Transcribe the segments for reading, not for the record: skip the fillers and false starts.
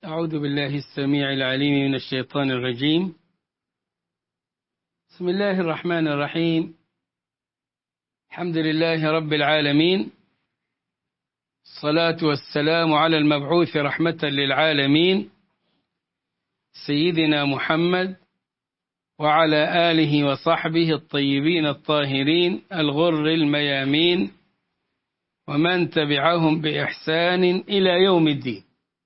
أعوذ بالله السميع العليم من الشيطان الرجيم. بسم الله الرحمن الرحيم. الحمد لله رب العالمين، الصلاة والسلام على المبعوث رحمة للعالمين سيدنا محمد وعلى آله وصحبه الطيبين الطاهرين الغر الميامين ومن تبعهم بإحسان إلى يوم الدين.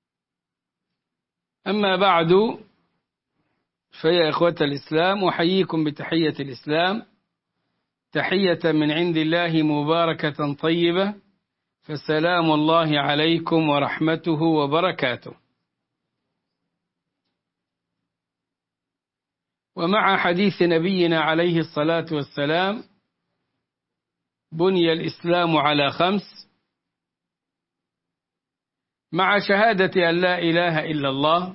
أما بعد، فيا إخوة الإسلام، أحييكم بتحية الإسلام، تحية من عند الله مباركة طيبة، فسلام الله عليكم ورحمته وبركاته. ومع حديث نبينا عليه الصلاة والسلام: بني الإسلام على 5، مع شهادة أن لا إله إلا الله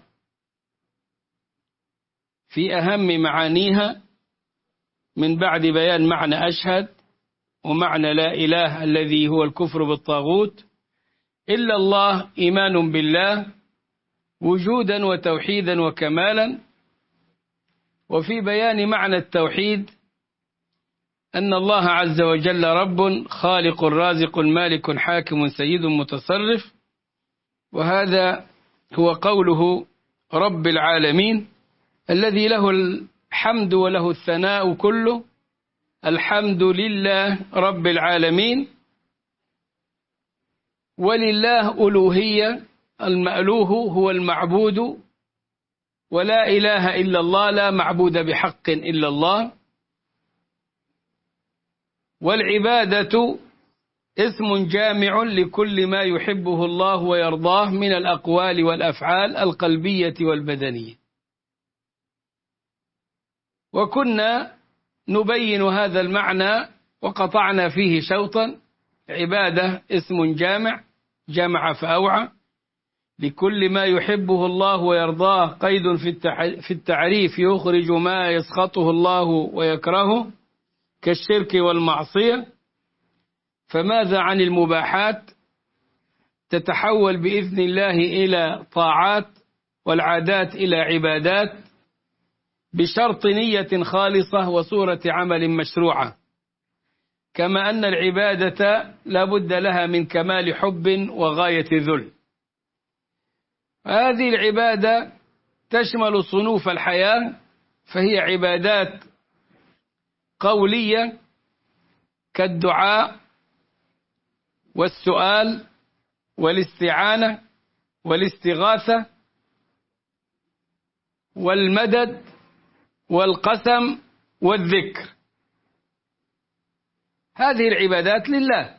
في أهم معانيها من بعد بيان معنى أشهد ومعنى لا إله الذي هو الكفر بالطاغوت، إلا الله إيمان بالله وجودا وتوحيدا وكمالا. وفي بيان معنى التوحيد أن الله عز وجل رب خالق رازق مالك حاكم سيد متصرف، وهذا هو قوله رب العالمين الذي له الحمد وله الثناء كله. الحمد لله رب العالمين، ولله ألوهية، المألوه هو المعبود، ولا إله إلا الله، لا معبود بحق إلا الله. والعبادة اسم جامع لكل ما يحبه الله ويرضاه من الأقوال والأفعال القلبية والبدنية. وكنا نبين هذا المعنى وقطعنا فيه شوطا. عبادة اسم جامع، جمع فأوعى، لكل ما يحبه الله ويرضاه، قيد في التعريف يخرج ما يسخطه الله ويكرهه كالشرك والمعصية. فماذا عن المباحات؟ تتحول بإذن الله إلى طاعات، والعادات إلى عبادات، بشرط نية خالصة وصورة عمل مشروعة. كما أن العبادة لا بد لها من كمال حب وغاية ذل. هذه العبادة تشمل صنوف الحياة، فهي عبادات قولية كالدعاء والسؤال والاستعانة والاستغاثة والمدد والقسم والذكر. هذه العبادات لله.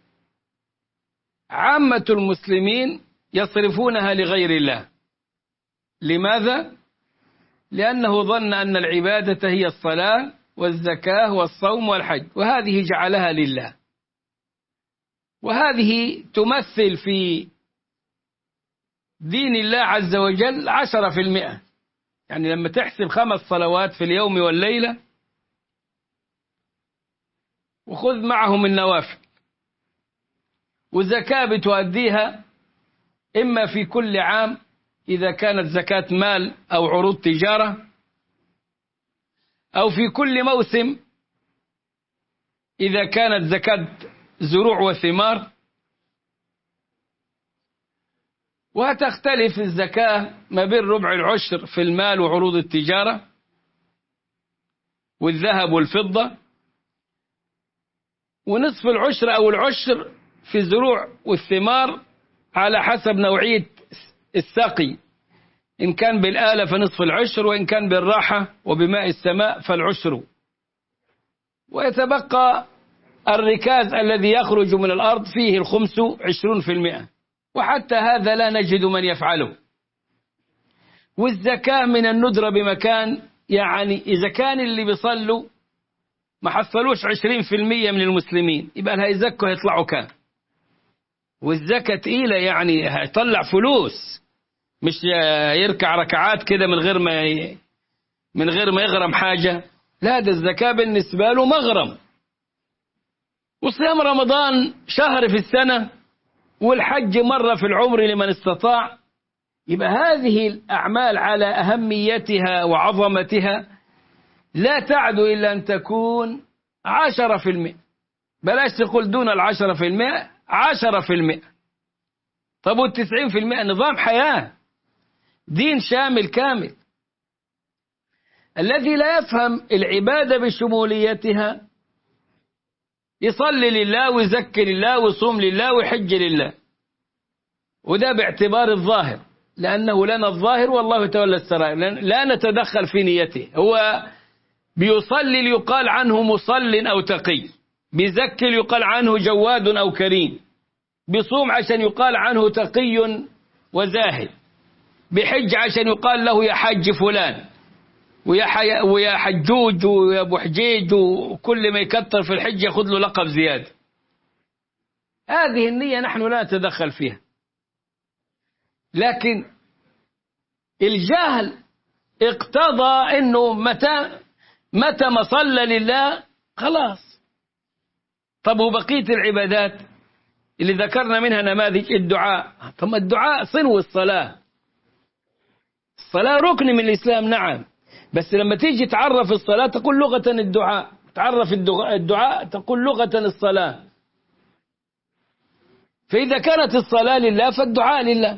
عامة المسلمين يصرفونها لغير الله. لماذا؟ لأنه ظن أن العبادة هي الصلاة والزكاة والصوم والحج، وهذه جعلها لله. وهذه تمثل في دين الله عز وجل 10%. يعني لما تحسب 5 صلوات في اليوم والليلة وخذ معهم النوافل، وزكاة بتؤديها إما في كل عام إذا كانت زكاة مال أو عروض تجارة، أو في كل موسم إذا كانت زكاة زروع وثمار. وتختلف الزكاة ما بين ربع العشر في المال وعروض التجارة والذهب والفضة، ونصف العشر أو العشر في الزروع والثمار على حسب نوعية السقي، إن كان بالآلة فنصف العشر، وإن كان بالراحة وبماء السماء فالعشر. ويتبقى الركاز الذي يخرج من الأرض فيه الخمس 20%، وحتى هذا لا نجد من يفعله. والزكاة من الندرة بمكان، يعني إذا كان اللي بيصلوا ما حصلوش 20% من المسلمين، يبقى اللي هيزكوا هيطلعوا كام؟ والزكاة تقيلة، يعني هيطلع فلوس، مش يركع ركعات كده من غير ما يغرم حاجة. لا، ده الزكاة بالنسبة له مغرم. وصيام رمضان شهر في السنة، والحج مرة في العمر لمن استطاع. يبقى هذه الأعمال على أهميتها وعظمتها لا تعدو إلا أن تكون 10%. بلاش تقول دون 10%، 10%. طب 90% نظام حياة، دين شامل كامل. الذي لا يفهم العبادة بشموليتها يصلي لله ويزكي لله ويصوم لله ويحج لله، وده باعتبار الظاهر، لأنه لنا الظاهر والله تولى السرائر، لا نتدخل في نيته. هو بيصلي ليقال عنه مصل أو تقي، بيزكي ليقال عنه جواد أو كريم، بيصوم عشان يقال عنه تقي وزاهد، بحج عشان يقال له يا حج فلان ويا حجوج ويا ابو حجيج، وكل ما يكتر في الحج ياخذ له لقب زيادة. هذه النية نحن لا نتدخل فيها. لكن الجهل اقتضى انه متى ما صلى لله خلاص. طب وبقية العبادات اللي ذكرنا منها نماذج، الدعاء، طب الدعاء صنو الصلاة. الصلاة ركن من الإسلام نعم، بس لما تيجي تعرف الصلاة تقول لغة الدعاء، تعرف الدعاء تقول لغة الصلاة. فإذا كانت الصلاة لله فالدعاء لله.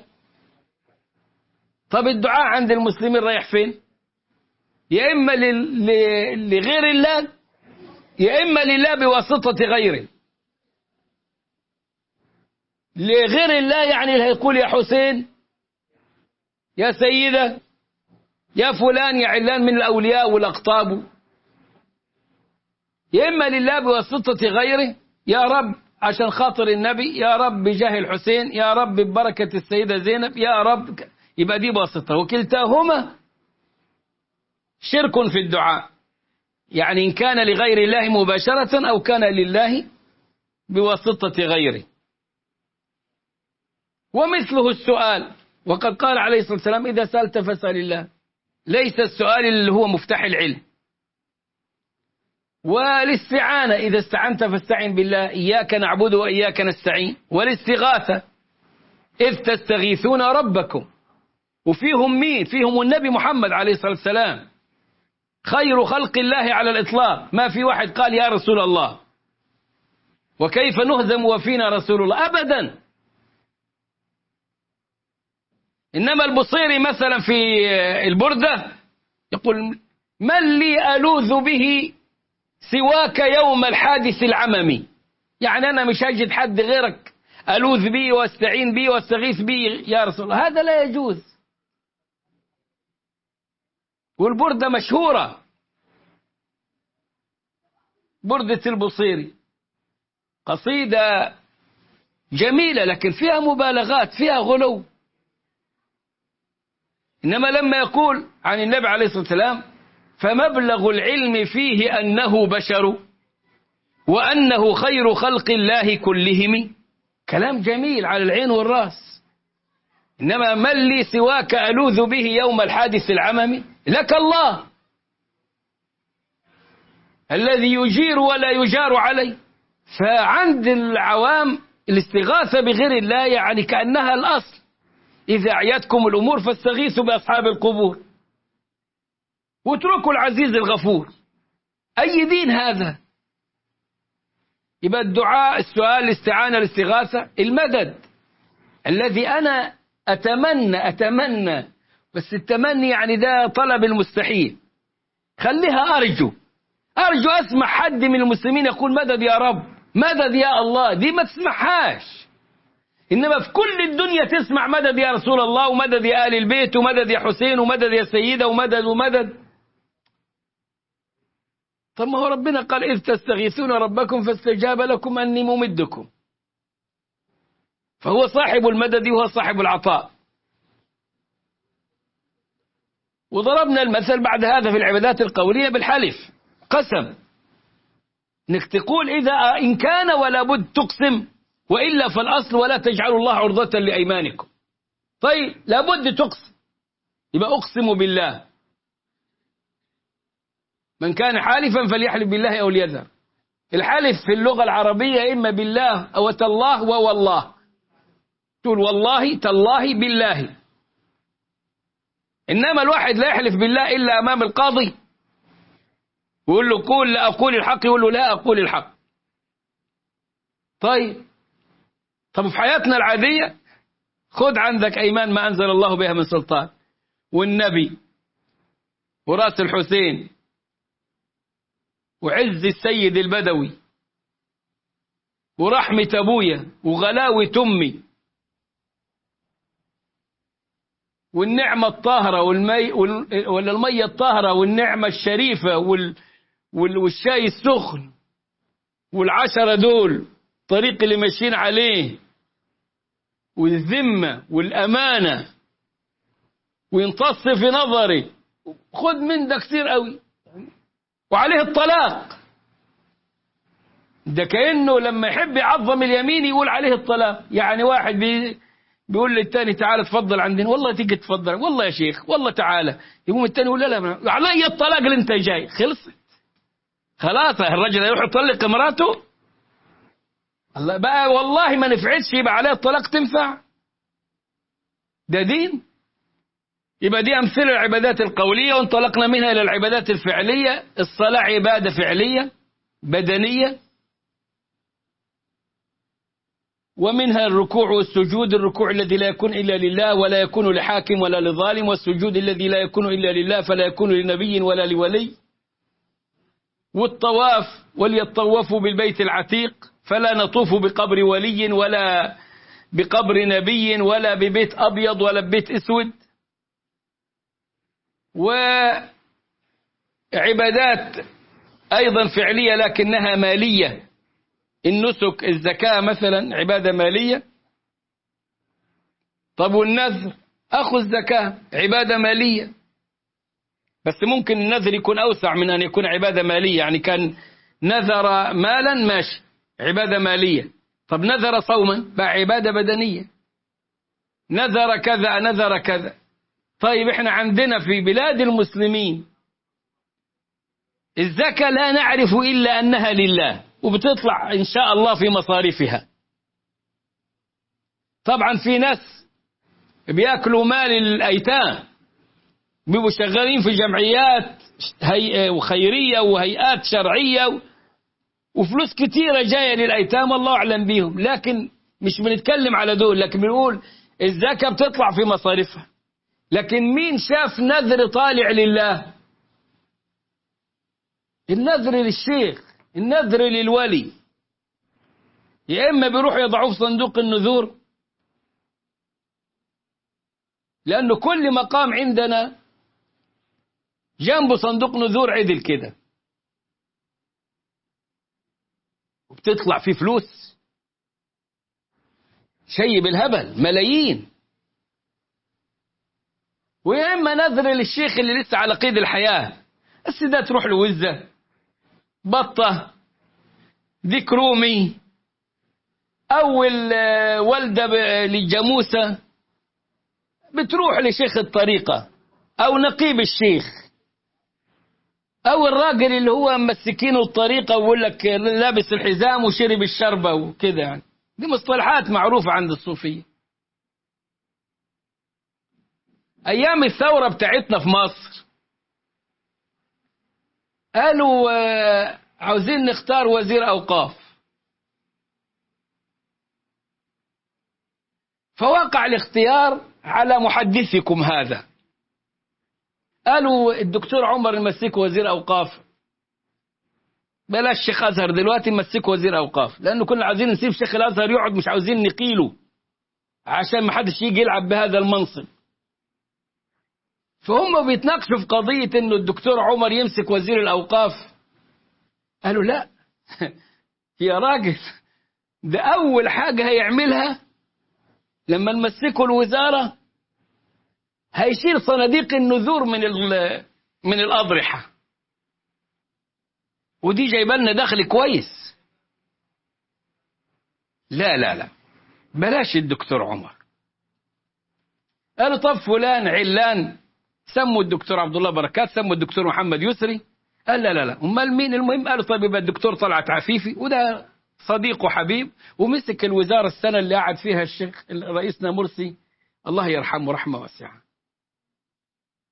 طب الدعاء عند المسلمين رايح فين؟ يا إما لغير الله، يا إما لله بواسطة غيره. لغير الله يعني اللي هيقول يا حسين، يا سيدة، يا فلان، يا علان من الأولياء والأقطاب. يا إما لله بواسطة غيره، يا رب عشان خاطر النبي، يا رب بجاه الحسين، يا رب ببركة السيدة زينب، يا رب. يبقى دي بواسطة، وكلتاهما شرك في الدعاء. يعني إن كان لغير الله مباشرة أو كان لله بواسطة غيره. ومثله السؤال، وقد قال عليه الصلاة والسلام إذا سألت فاسأل الله. ليس السؤال اللي هو مفتاح العلم. والاستعانة، إذا استعنت فاستعن بالله، إياك نعبد وإياك نستعين. والاستغاثة، إذ تستغيثون ربكم. وفيهم مين؟ فيهم النبي محمد عليه الصلاة والسلام، خير خلق الله على الإطلاق. ما في واحد قال يا رسول الله وكيف نهزم وفينا رسول الله، أبدا. إنما البصيري مثلا في البردة يقول من لي ألوذ به سواك يوم الحادث العممي. يعني أنا مش هجد حد غيرك ألوذ به واستعين به واستغيث به يا رسول الله، هذا لا يجوز. والبردة مشهورة، بردة البصيري، قصيدة جميلة لكن فيها مبالغات، فيها غلو. إنما لما يقول عن النبي عليه الصلاة والسلام فمبلغ العلم فيه أنه بشر وأنه خير خلق الله كلهم، كلام جميل على العين والرأس. إنما من لي سواك ألوذ به يوم الحادث العممي، لك الله الذي يجير ولا يجار عليه. فعند العوام الاستغاثة بغير الله يعني كأنها الأصل، إذا أعيتكم الأمور فاستغيثوا بأصحاب القبور واتركوا العزيز الغفور. أي دين هذا؟ يبقى الدعاء، السؤال، الاستعانة، الاستغاثة، المدد الذي أنا أتمنى، بس التمني يعني ده طلب المستحيل. خليها أرجو أسمع حد من المسلمين يقول مدد يا رب، مدد يا الله، دي ما تسمعهاش. إنما في كل الدنيا تسمع مدد يا رسول الله، ومدد يا آل البيت، ومدد يا حسين، ومدد يا سيدة، ومدد. طب ما هو ربنا قال إذ تستغيثون ربكم فاستجاب لكم أني ممدكم. فهو صاحب المدد وهو صاحب العطاء. وضربنا المثل بعد هذا في العبادات القولية بالحلف، قسم، انك تقول إن كان ولا بد تقسم، وإلا فالأصل ولا تجعلوا الله عرضة لأيمانكم. طيب لابد تقسم، يبقى أقسم بالله. من كان حالفا فليحلف بالله أو ليذر. الحلف في اللغة العربية إما بالله أو تالله ووالله. تقول والله تالله بالله، إنما الواحد لا يحلف بالله إلا أمام القاضي ويقول له قول لا أقول الحق، يقول له لا أقول الحق. طب في حياتنا العادية خد عندك أيمان ما أنزل الله بها من سلطان، والنبي وراس الحسين وعز السيد البدوي ورحمة أبويا وغلاوة أمي والنعمة الطاهرة ولا المية الطاهرة والنعمة الشريفة والشاي السخن والعشرة دول الطريق اللي ماشيين عليه والذمة والأمانة وينتص في نظري، خد من ده كتير قوي. وعليه الطلاق، ده كأنه لما يحب يعظم اليمين يقول عليه الطلاق. يعني واحد بيقول للتاني تعالى تفضل عندنا، والله تيجي تفضل، والله يا شيخ والله تعالى، يقوم التاني يقول لا علي الطلاق اللي انت جاي. خلصت خلاص، الرجل يروح يطلق مراته. الله بقى والله ما نفعتش يبقى عليه الطلاق تنفع؟ ده دين؟ يبقى دي أمثلة العبادات القولية، وانطلقنا منها إلى العبادات الفعلية. الصلاة عبادة فعلية بدنية، ومنها الركوع والسجود. الركوع الذي لا يكون إلا لله ولا يكون لحاكم ولا لظالم، والسجود الذي لا يكون إلا لله فلا يكون لنبي ولا لولي. والطواف وليطوفوا بالبيت العتيق، فلا نطوف بقبر ولي ولا بقبر نبي ولا ببيت أبيض ولا ببيت أسود. وعبادات أيضا فعلية لكنها مالية، النسك الزكاة مثلا عبادة مالية. طب والنذر أخذ الزكاة عبادة مالية، بس ممكن النذر يكون أوسع من أن يكون عبادة مالية. يعني كان نذر مالا ماشي عبادة مالية، طب نذر صوما بقى عبادة بدنية، نذر كذا نذر كذا. طيب احنا عندنا في بلاد المسلمين الزكاة لا نعرف إلا أنها لله، وبتطلع إن شاء الله في مصاريفها. طبعا في ناس بيأكلوا مال الأيتام، بيبقوا شغالين في جمعيات وخيرية وهيئات شرعية وفلوس كتيرة جاية للأيتام الله أعلم بيهم، لكن مش بنتكلم على دول، لكن بنقول الزكاة بتطلع في مصاريفها. لكن مين شاف نذر طالع لله؟ النذر للشيخ، النذر للولي، يا إما بيروح يضعوه في صندوق النذور، لأنه كل مقام عندنا جنبه صندوق نذور عدل كده وبتطلع فيه فلوس شيء بالهبل ملايين. ويا إما نذر للشيخ اللي لسه على قيد الحياة، بس ده تروح له وزة بطة ذيك رومي أو الولدة للجاموسة، بتروح لشيخ الطريقة أو نقيب الشيخ أو الراجل اللي هو مسكينه الطريقة ويقول لك لابس الحزام وشرب الشربة وكده. يعني دي مصطلحات معروفة عند الصوفية. أيام الثورة بتاعتنا في مصر قالوا عاوزين نختار وزير أوقاف، فوقع الاختيار على محدثكم هذا. قالوا الدكتور عمر نمسكه وزير أوقاف، بلاش شيخ أزهر دلوقتي نمسكه وزير أوقاف، لأنه كنا عاوزين نسيب شيخ الأزهر يقعد، مش عاوزين نقيله عشان ما حدش يجي يلعب بهذا المنصب. فهم بيتناقشوا في قضية إنه الدكتور عمر يمسك وزير الأوقاف. قالوا لا يا راجل، ده أول حاجة هيعملها لما نمسكه الوزارة هيشيل صناديق النذور من الأضرحة، ودي جايبه لنا دخل كويس. لا لا لا بلاش الدكتور عمر. قالوا طب فلان علان، سموا الدكتور عبد الله بركات، سموا الدكتور محمد يسري. قال لا لا لا امال مين؟ المهم قالوا طيب يبقى الدكتور طلعت عفيفي، وده صديق وحبيب، ومسك الوزارة السنة اللي قعد فيها الشيخ رئيسنا مرسي الله يرحمه رحمة واسعة.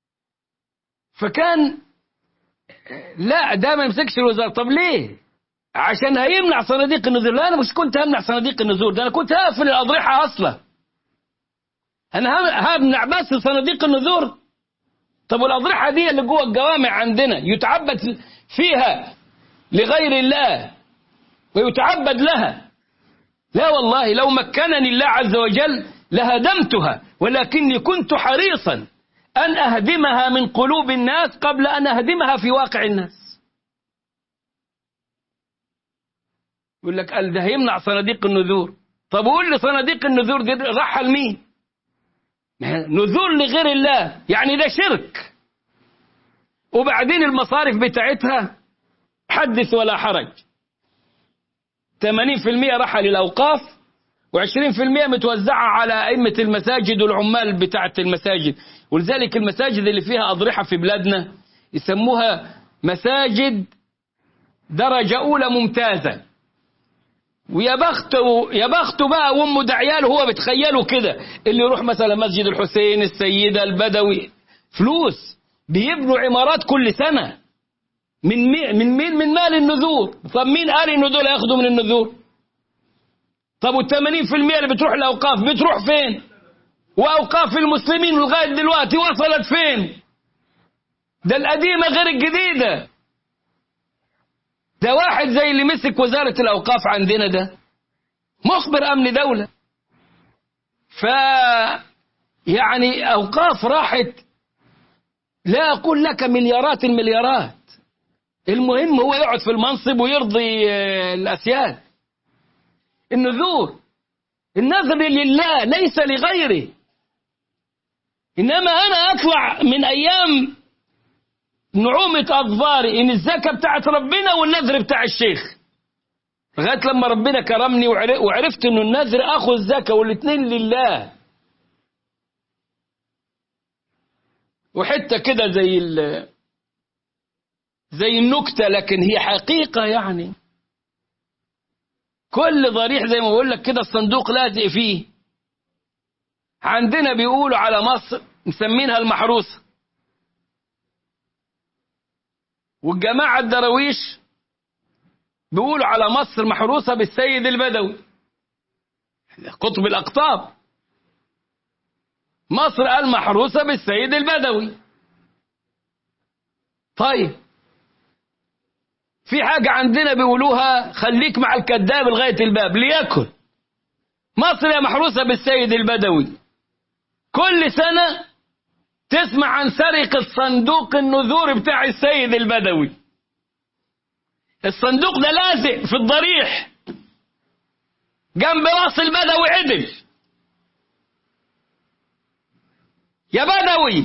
فكان لا، ده ما يمسكش الوزارة. طب ليه؟ عشان هيمنع صناديق النذور. لا، أنا مش كنت همنع صناديق النذور، ده أنا كنت هقفل الأضرحة أصلا. أنا همنع بس صناديق النذور. طب والأضرحة دي اللي جوه الجوامع عندنا يتعبد فيها لغير الله ويتعبد لها. لا والله، لو مكنني الله عز وجل لهدمتها، ولكني كنت حريصا أن أهدمها من قلوب الناس قبل أن أهدمها في واقع الناس. يقول لك قال ده هيمنع صناديق النذور. طب قول لي صناديق النذور دي راحة لمين؟ نذور لغير الله، يعني ده شرك. وبعدين المصارف بتاعتها حدث ولا حرج، 80% راح للأوقاف، و20% متوزعة على أئمة المساجد والعمال بتاعت المساجد. ولذلك المساجد اللي فيها أضرحة في بلادنا يسموها مساجد درجة أولى ممتازة. ويا بخته بقى وامه دعياله، هو بتخيله كده، اللي يروح مثلا مسجد الحسين، السيدة، البدوي، فلوس بيبنوا عمارات كل سنة من مال النذور. طب مين قال انه دول ياخدوا من النذور؟ طب وال80% اللي بتروح الأوقاف بتروح فين؟ وأوقاف المسلمين لغاية دلوقتي وصلت فين؟ ده القديمة غير الجديدة. ده واحد زي اللي مسك وزارة الأوقاف عندنا ده مخبر أمن دولة. يعني أوقاف راحت، لا أقول لك مليارات المليارات. المهم هو يقعد في المنصب ويرضي الأسياد. النذر لله ليس لغيره. إنما أنا أطلع من أيام نعومة أظفاري إن الزكاة بتاعت ربنا والنذر بتاع الشيخ، لغاية لما ربنا كرمني وعرفت إنه النذر أخو الزكاة والاثنين لله. وحتى كده زي النكتة، لكن هي حقيقة. يعني كل ضريح زي ما بقول لك كده الصندوق لازق فيه. عندنا بيقولوا على مصر مسمينها المحروسة، والجماعة الدرويش بيقولوا على مصر محروسة بالسيد البدوي قطب الأقطاب. مصر قال محروسة بالسيد البدوي. طيب في حاجة عندنا بيقولوها خليك مع الكذاب لغاية الباب. ليكن مصر يا محروسة بالسيد البدوي، كل سنة تسمع عن سرقة صندوق النذور بتاع السيد البدوي. الصندوق ده لازق في الضريح جنب راس البدوي عدل. يا بدوي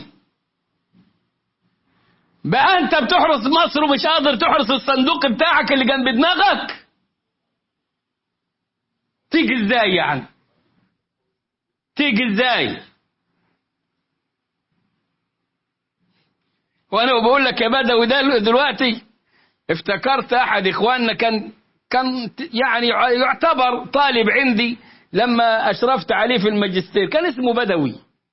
بقى انت بتحرس مصر ومش قادر تحرس الصندوق بتاعك اللي جنب دماغك؟ تيجي ازاي يعني؟ تيجي ازاي؟ وانا بقول لك يا بدوي ده دلوقتي افتكرت احد اخواننا كان يعني يعتبر طالب عندي لما اشرفت عليه في الماجستير، كان اسمه بدوي.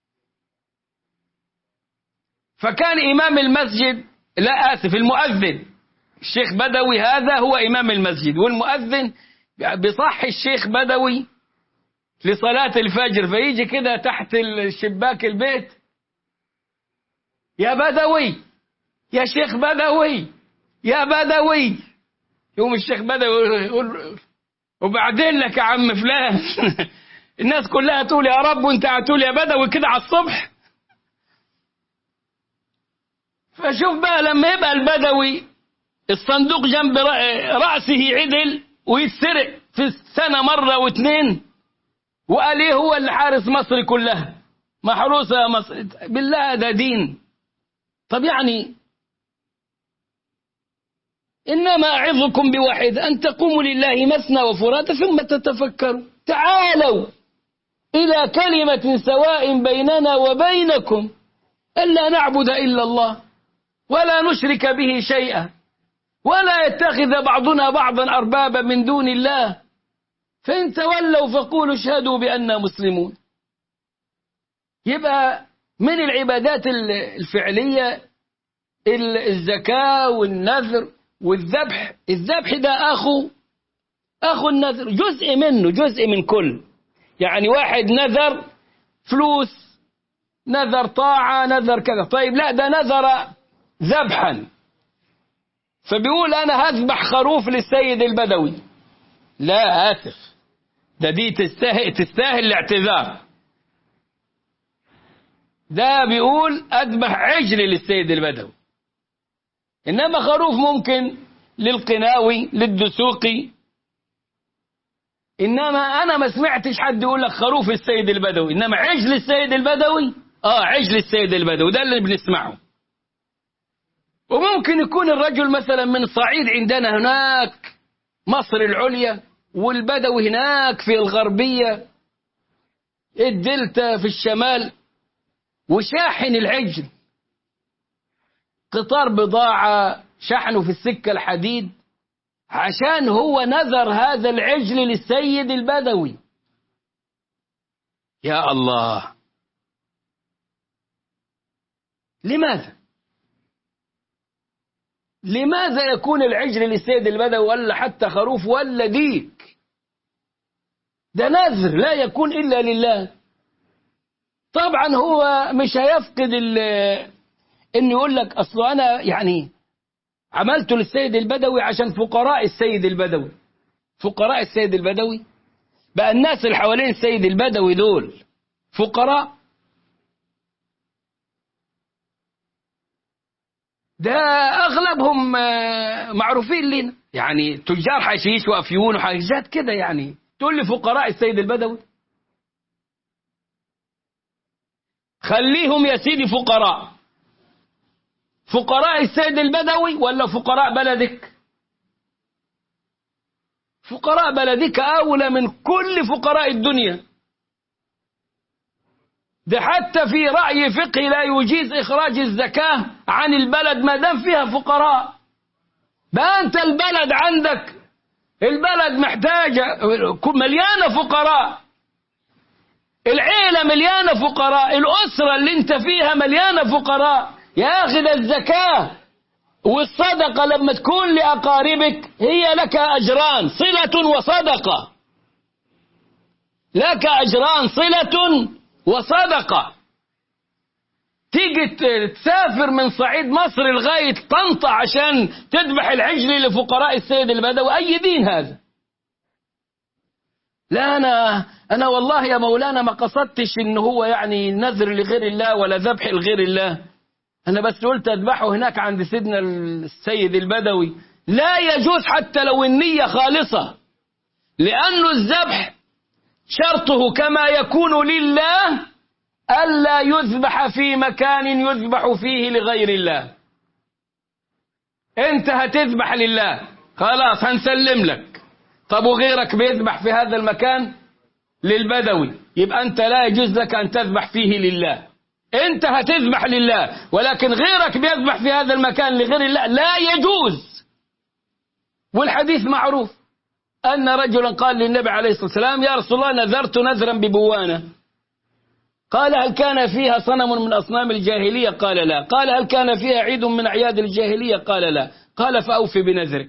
فكان امام المسجد، لا اسف، المؤذن. الشيخ بدوي هذا هو امام المسجد، والمؤذن بيصحي الشيخ بدوي لصلاة الفجر، فيجي كده تحت الشباك البيت: يا بدوي، يا شيخ بدوي، يا بدوي. يقوم الشيخ بدوي يقول: وبعدين لك يا عم فلان. الناس كلها تقول يا رب وانت هتقول يا بدوي كده على الصبح. فشوف بقى لما يبقى البدوي الصندوق جنب رأسه عدل ويتسرق في السنة مرة واثنين، وقال ايه هو اللي حارس مصر كلها محروسة يا مصر. بالله ده دين؟ طب يعني إنما أعظكم بواحد أن تقوموا لله مثنى وفرادى ثم تتفكروا. تعالوا إلى كلمة سواء بيننا وبينكم ألا نعبد إلا الله ولا نشرك به شيئا ولا يتخذ بعضنا بعضا أربابا من دون الله فإن تولوا فقولوا اشهدوا بأننا مسلمون. يبقى من العبادات الفعلية الزكاة والنذر والذبح. الذبح ده أخو النذر، جزء منه، جزء من كل. يعني واحد نذر فلوس، نذر طاعة، نذر كذا. طيب لا، ده نذر ذبحا، فبيقول أنا هذبح خروف للسيد البدوي. لا آسف، دي تستاهل الاعتذار. ده بيقول أذبح عجل للسيد البدوي، إنما خروف ممكن للقناوي للدسوقي. إنما أنا ما سمعتش حد يقول لك خروف السيد البدوي، إنما عجل السيد البدوي. عجل السيد البدوي ده اللي بنسمعه. وممكن يكون الرجل مثلا من صعيد عندنا هناك مصر العليا، والبدوي هناك في الغربية، الدلتا في الشمال، وشاحن العجل قطار بضاعة شحنه في السكة الحديد عشان هو نذر هذا العجل للسيد البدوي. يا الله، لماذا يكون العجل للسيد البدوي ولا حتى خروف ولا ديك؟ ده نذر لا يكون إلا لله. طبعا هو مش هيفقد إنه يقول لك أصله أنا يعني عملته للسيد البدوي عشان فقراء السيد البدوي. فقراء السيد البدوي بقى الناس اللي حوالين السيد البدوي دول فقراء؟ ده أغلبهم معروفين لنا، يعني تجار حشيش وأفيون وحاجات كده. يعني تقول لي فقراء السيد البدوي؟ خليهم يا سيدي فقراء السيد البدوي ولا فقراء بلدك؟ فقراء بلدك أولى من كل فقراء الدنيا. ده حتى في رأي فقهي لا يجيز إخراج الزكاة عن البلد ما دام فيها فقراء. بقى أنت البلد عندك، البلد محتاجة مليانة فقراء، العيلة مليانة فقراء، الأسرة اللي أنت فيها مليانة فقراء. يا أخي ده الزكاة والصدقة لما تكون لأقاربك هي لك أجران، صلة وصدقة، لك أجران صلة وصدقة. تيجي تسافر من صعيد مصر لغاية طنطا عشان تذبح العجل لفقراء السيد البدوي؟ أي دين هذا؟ لا أنا والله يا مولانا ما قصدتش إن هو يعني نذر لغير الله ولا ذبح لغير الله. أنا بس قلت أذبحه هناك عند سيدنا السيد البدوي. لا يجوز حتى لو النية خالصة، لأن الذبح شرطه كما يكون لله ألا يذبح في مكان يذبح فيه لغير الله. أنت هتذبح لله خلاص هنسلم لك. طب وغيرك بيذبح في هذا المكان للبدوي، يبقى أنت لا يجوز لك أن تذبح فيه لله. أنت هتذبح لله، ولكن غيرك بيذبح في هذا المكان لغير الله لا يجوز. والحديث معروف أن رجلا قال للنبي عليه الصلاة والسلام: يا رسول الله نذرت نذرا ببوانة. قال: هل كان فيها صنم من أصنام الجاهلية؟ قال: لا. قال: هل كان فيها عيد من أعياد الجاهلية؟ قال: لا. قال: فأوفي بنذرك.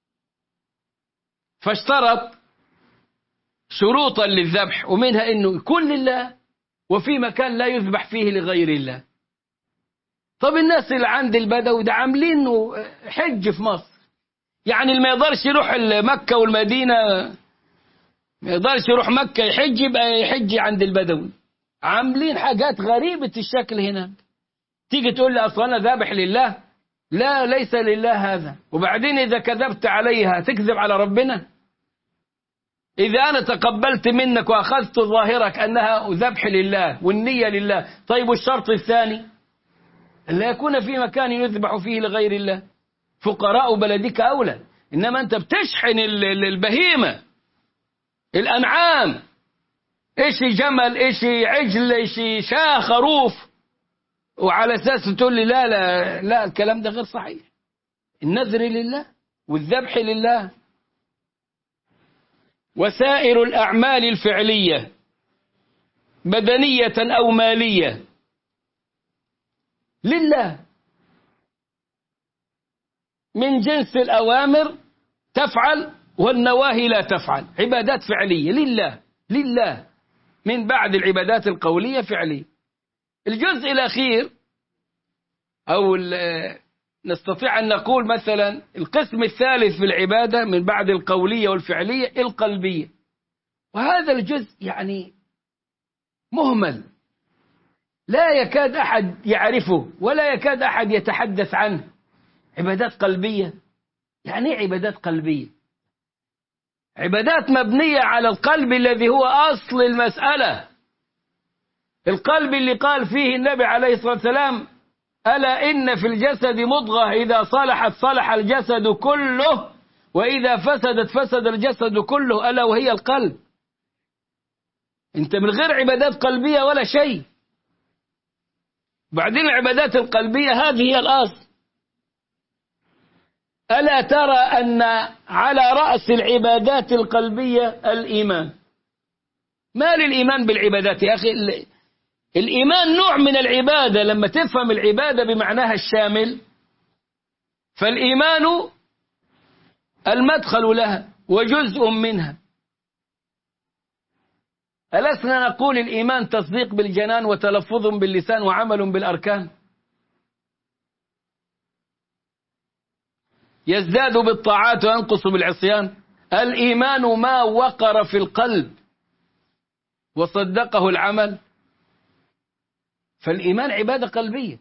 فاشترط شروطا للذبح، ومنها أنه يكون لله وفي مكان لا يذبح فيه لغير الله. طب الناس اللي عند البدو ده عاملين حج في مصر، يعني اللي ما يقدرش يروح مكة والمدينة، ما يقدرش يروح مكة يحج، يبقى يحج عند البدوي. عاملين حاجات غريبة الشكل هنا. تيجي تقول لي أصلا أنا ذابح لله؟ لا، ليس لله هذا. وبعدين إذا كذبت عليها تكذب على ربنا. إذا أنا تقبلت منك وأخذت ظاهرك أنها ذبح لله والنية لله، طيب والشرط الثاني ألا يكون في مكان يذبح فيه لغير الله. فقراء بلدك أولى. إنما أنت بتشحن البهيمة، الأنعام، إيش جمل، إيش عجل، إيش شاه، خروف، وعلى أساس تقول لي لا لا لا، الكلام ده غير صحيح. النذر لله والذبح لله. وسائر الأعمال الفعلية بدنية أو مالية لله. من جنس الأوامر تفعل والنواهي لا تفعل، عبادات فعلية لله من بعد العبادات القولية فعلية. الجزء الأخير أو نستطيع أن نقول مثلا القسم الثالث في العبادة من بعد القولية والفعلية القلبية، وهذا الجزء يعني مهمل، لا يكاد أحد يعرفه ولا يكاد أحد يتحدث عنه. عبادات قلبية، يعني عبادات قلبية، عبادات مبنية على القلب الذي هو أصل المسألة، القلب اللي قال فيه النبي عليه الصلاة والسلام: ألا إن في الجسد مضغة إذا صلحت صلح الجسد كله وإذا فسدت فسد الجسد كله، ألا وهي القلب. أنت من غير عبادات قلبية ولا شيء. بعدين العبادات القلبية هذه هي الأصل. ألا ترى أن على رأس العبادات القلبية الإيمان؟ ما للإيمان بالعبادات يا أخي؟ الإيمان نوع من العبادة، لما تفهم العبادة بمعناها الشامل، فالإيمان المدخل لها وجزء منها. ألسنا نقول الإيمان تصديق بالجنان وتلفظ باللسان وعمل بالأركان؟ يزداد بالطاعات وينقص بالعصيان. الإيمان ما وقر في القلب وصدقه العمل، فالإيمان عبادة قلبية.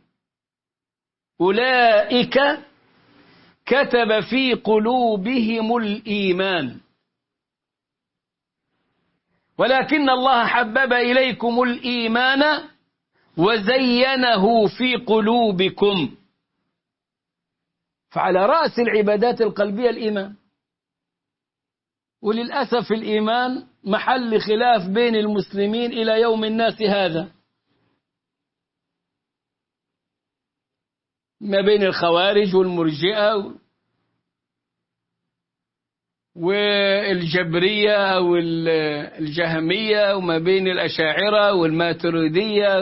أولئك كتب في قلوبهم الإيمان ولكن الله حبب إليكم الإيمان وزينه في قلوبكم. فعلى رأس العبادات القلبية الإيمان. وللأسف الإيمان محل خلاف بين المسلمين إلى يوم الناس هذا، ما بين الخوارج والمرجئة والجبرية والجهمية، وما بين الأشاعرة والماتريدية.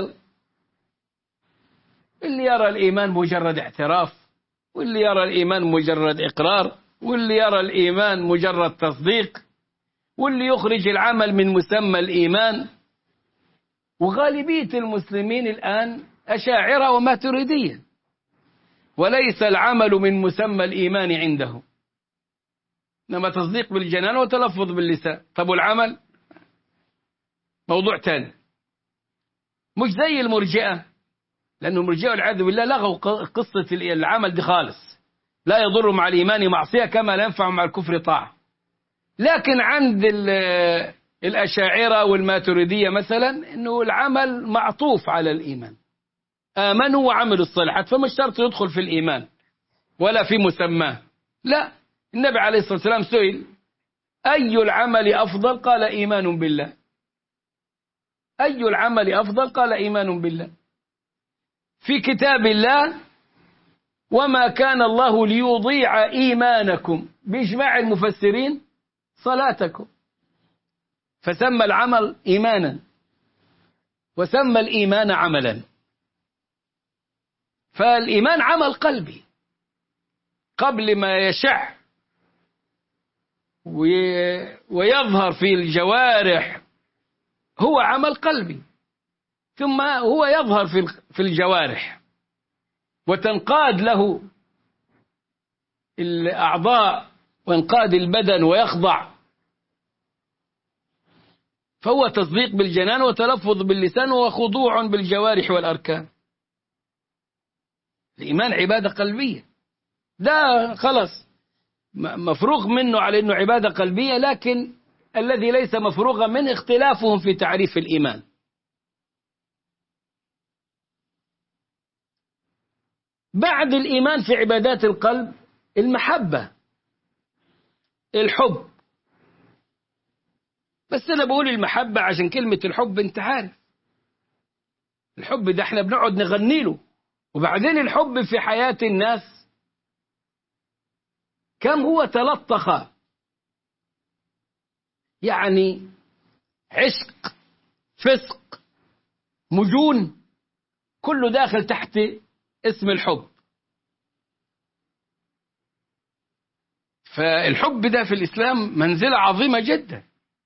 اللي يرى الإيمان مجرد اعتراف، واللي يرى الإيمان مجرد إقرار، واللي يرى الإيمان مجرد تصديق، واللي يخرج العمل من مسمى الإيمان. وغالبية المسلمين الآن أشاعرة وماتريدية، وليس العمل من مسمى الإيمان عندهم، إنما تصديق بالجنان وتلفظ باللسان. طب والعمل موضوع تاني، مش زي المرجئة، لأنه المرجئة والعياذ بالله لغوا قصة العمل دي خالص، لا يضر مع الإيمان معصية كما لا ينفع مع الكفر طاعة. لكن عند الأشاعرة والماتريدية مثلا إنه العمل معطوف على الإيمان، آمنوا وعملوا الصالحات، فمش شرط يدخل في الإيمان ولا في مسماه. لا، النبي عليه الصلاة والسلام سئل: أي العمل أفضل؟ قال: إيمان بالله. أي العمل أفضل؟ قال: إيمان بالله. في كتاب الله: وما كان الله ليضيع إيمانكم، بإجماع المفسرين صلاتكم. فسمى العمل إيمانا وسمى الإيمان عملا. فالإيمان عمل قلبي قبل ما يشع ويظهر في الجوارح، هو عمل قلبي، ثم هو يظهر في الجوارح وتنقاد له الأعضاء وينقاد البدن ويخضع. فهو تصديق بالجنان وتلفظ باللسان وخضوع بالجوارح والأركان. الإيمان عبادة قلبية، ده خلاص مفروغ منه على أنه عبادة قلبية، لكن الذي ليس مفروغا من اختلافهم في تعريف الإيمان. بعد الإيمان في عبادات القلب المحبة، الحب. بس أنا بقول المحبة عشان كلمة الحب أنت عارف، الحب ده احنا بنقعد نغني له. وبعدين الحب في حياة الناس كم هو تلطخ، يعني عشق، فسق، مجون، كله داخل تحت اسم الحب. فالحب ده في الإسلام منزلة عظيمة جدا،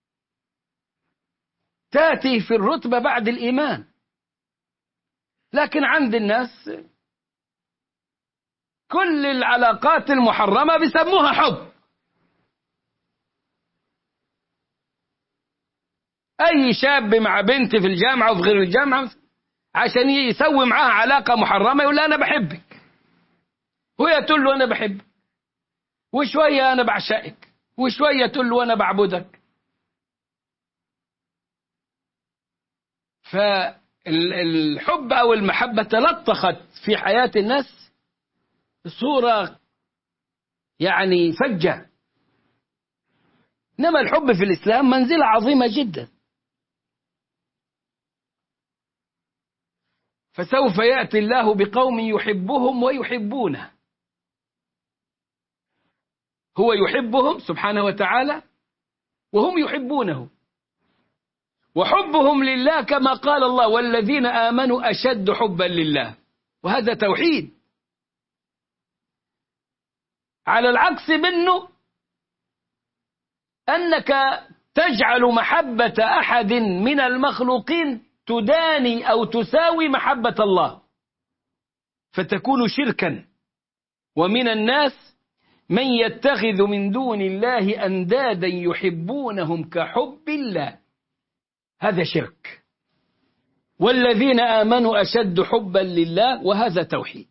تأتي في الرتبة بعد الإيمان. لكن عند الناس كل العلاقات المحرمة بيسموها حب. أي شاب مع بنت في الجامعة وفي غير الجامعة عشان يسوي معاها علاقة محرمة يقول لها أنا بحبك، وهي تقول له أنا بحبك، وشوية أنا بعشقك، وشوية تقول له أنا بعبدك. فالحب أو المحبة تلطخت في حياة الناس بصورة يعني فجة. إنما الحب في الإسلام منزلة عظيمة جدا. فسوف يأتي الله بقوم يحبهم ويحبونه. هو يحبهم سبحانه وتعالى وهم يحبونه، وحبهم لله كما قال الله والذين آمنوا أشد حبا لله، وهذا توحيد. على العكس منه أنك تجعل محبة أحد من المخلوقين تداني أو تساوي محبة الله، فتكون شركا. ومن الناس من يتخذ من دون الله أندادا يحبونهم كحب الله، هذا شرك. والذين آمنوا أشد حبا لله، وهذا توحيد.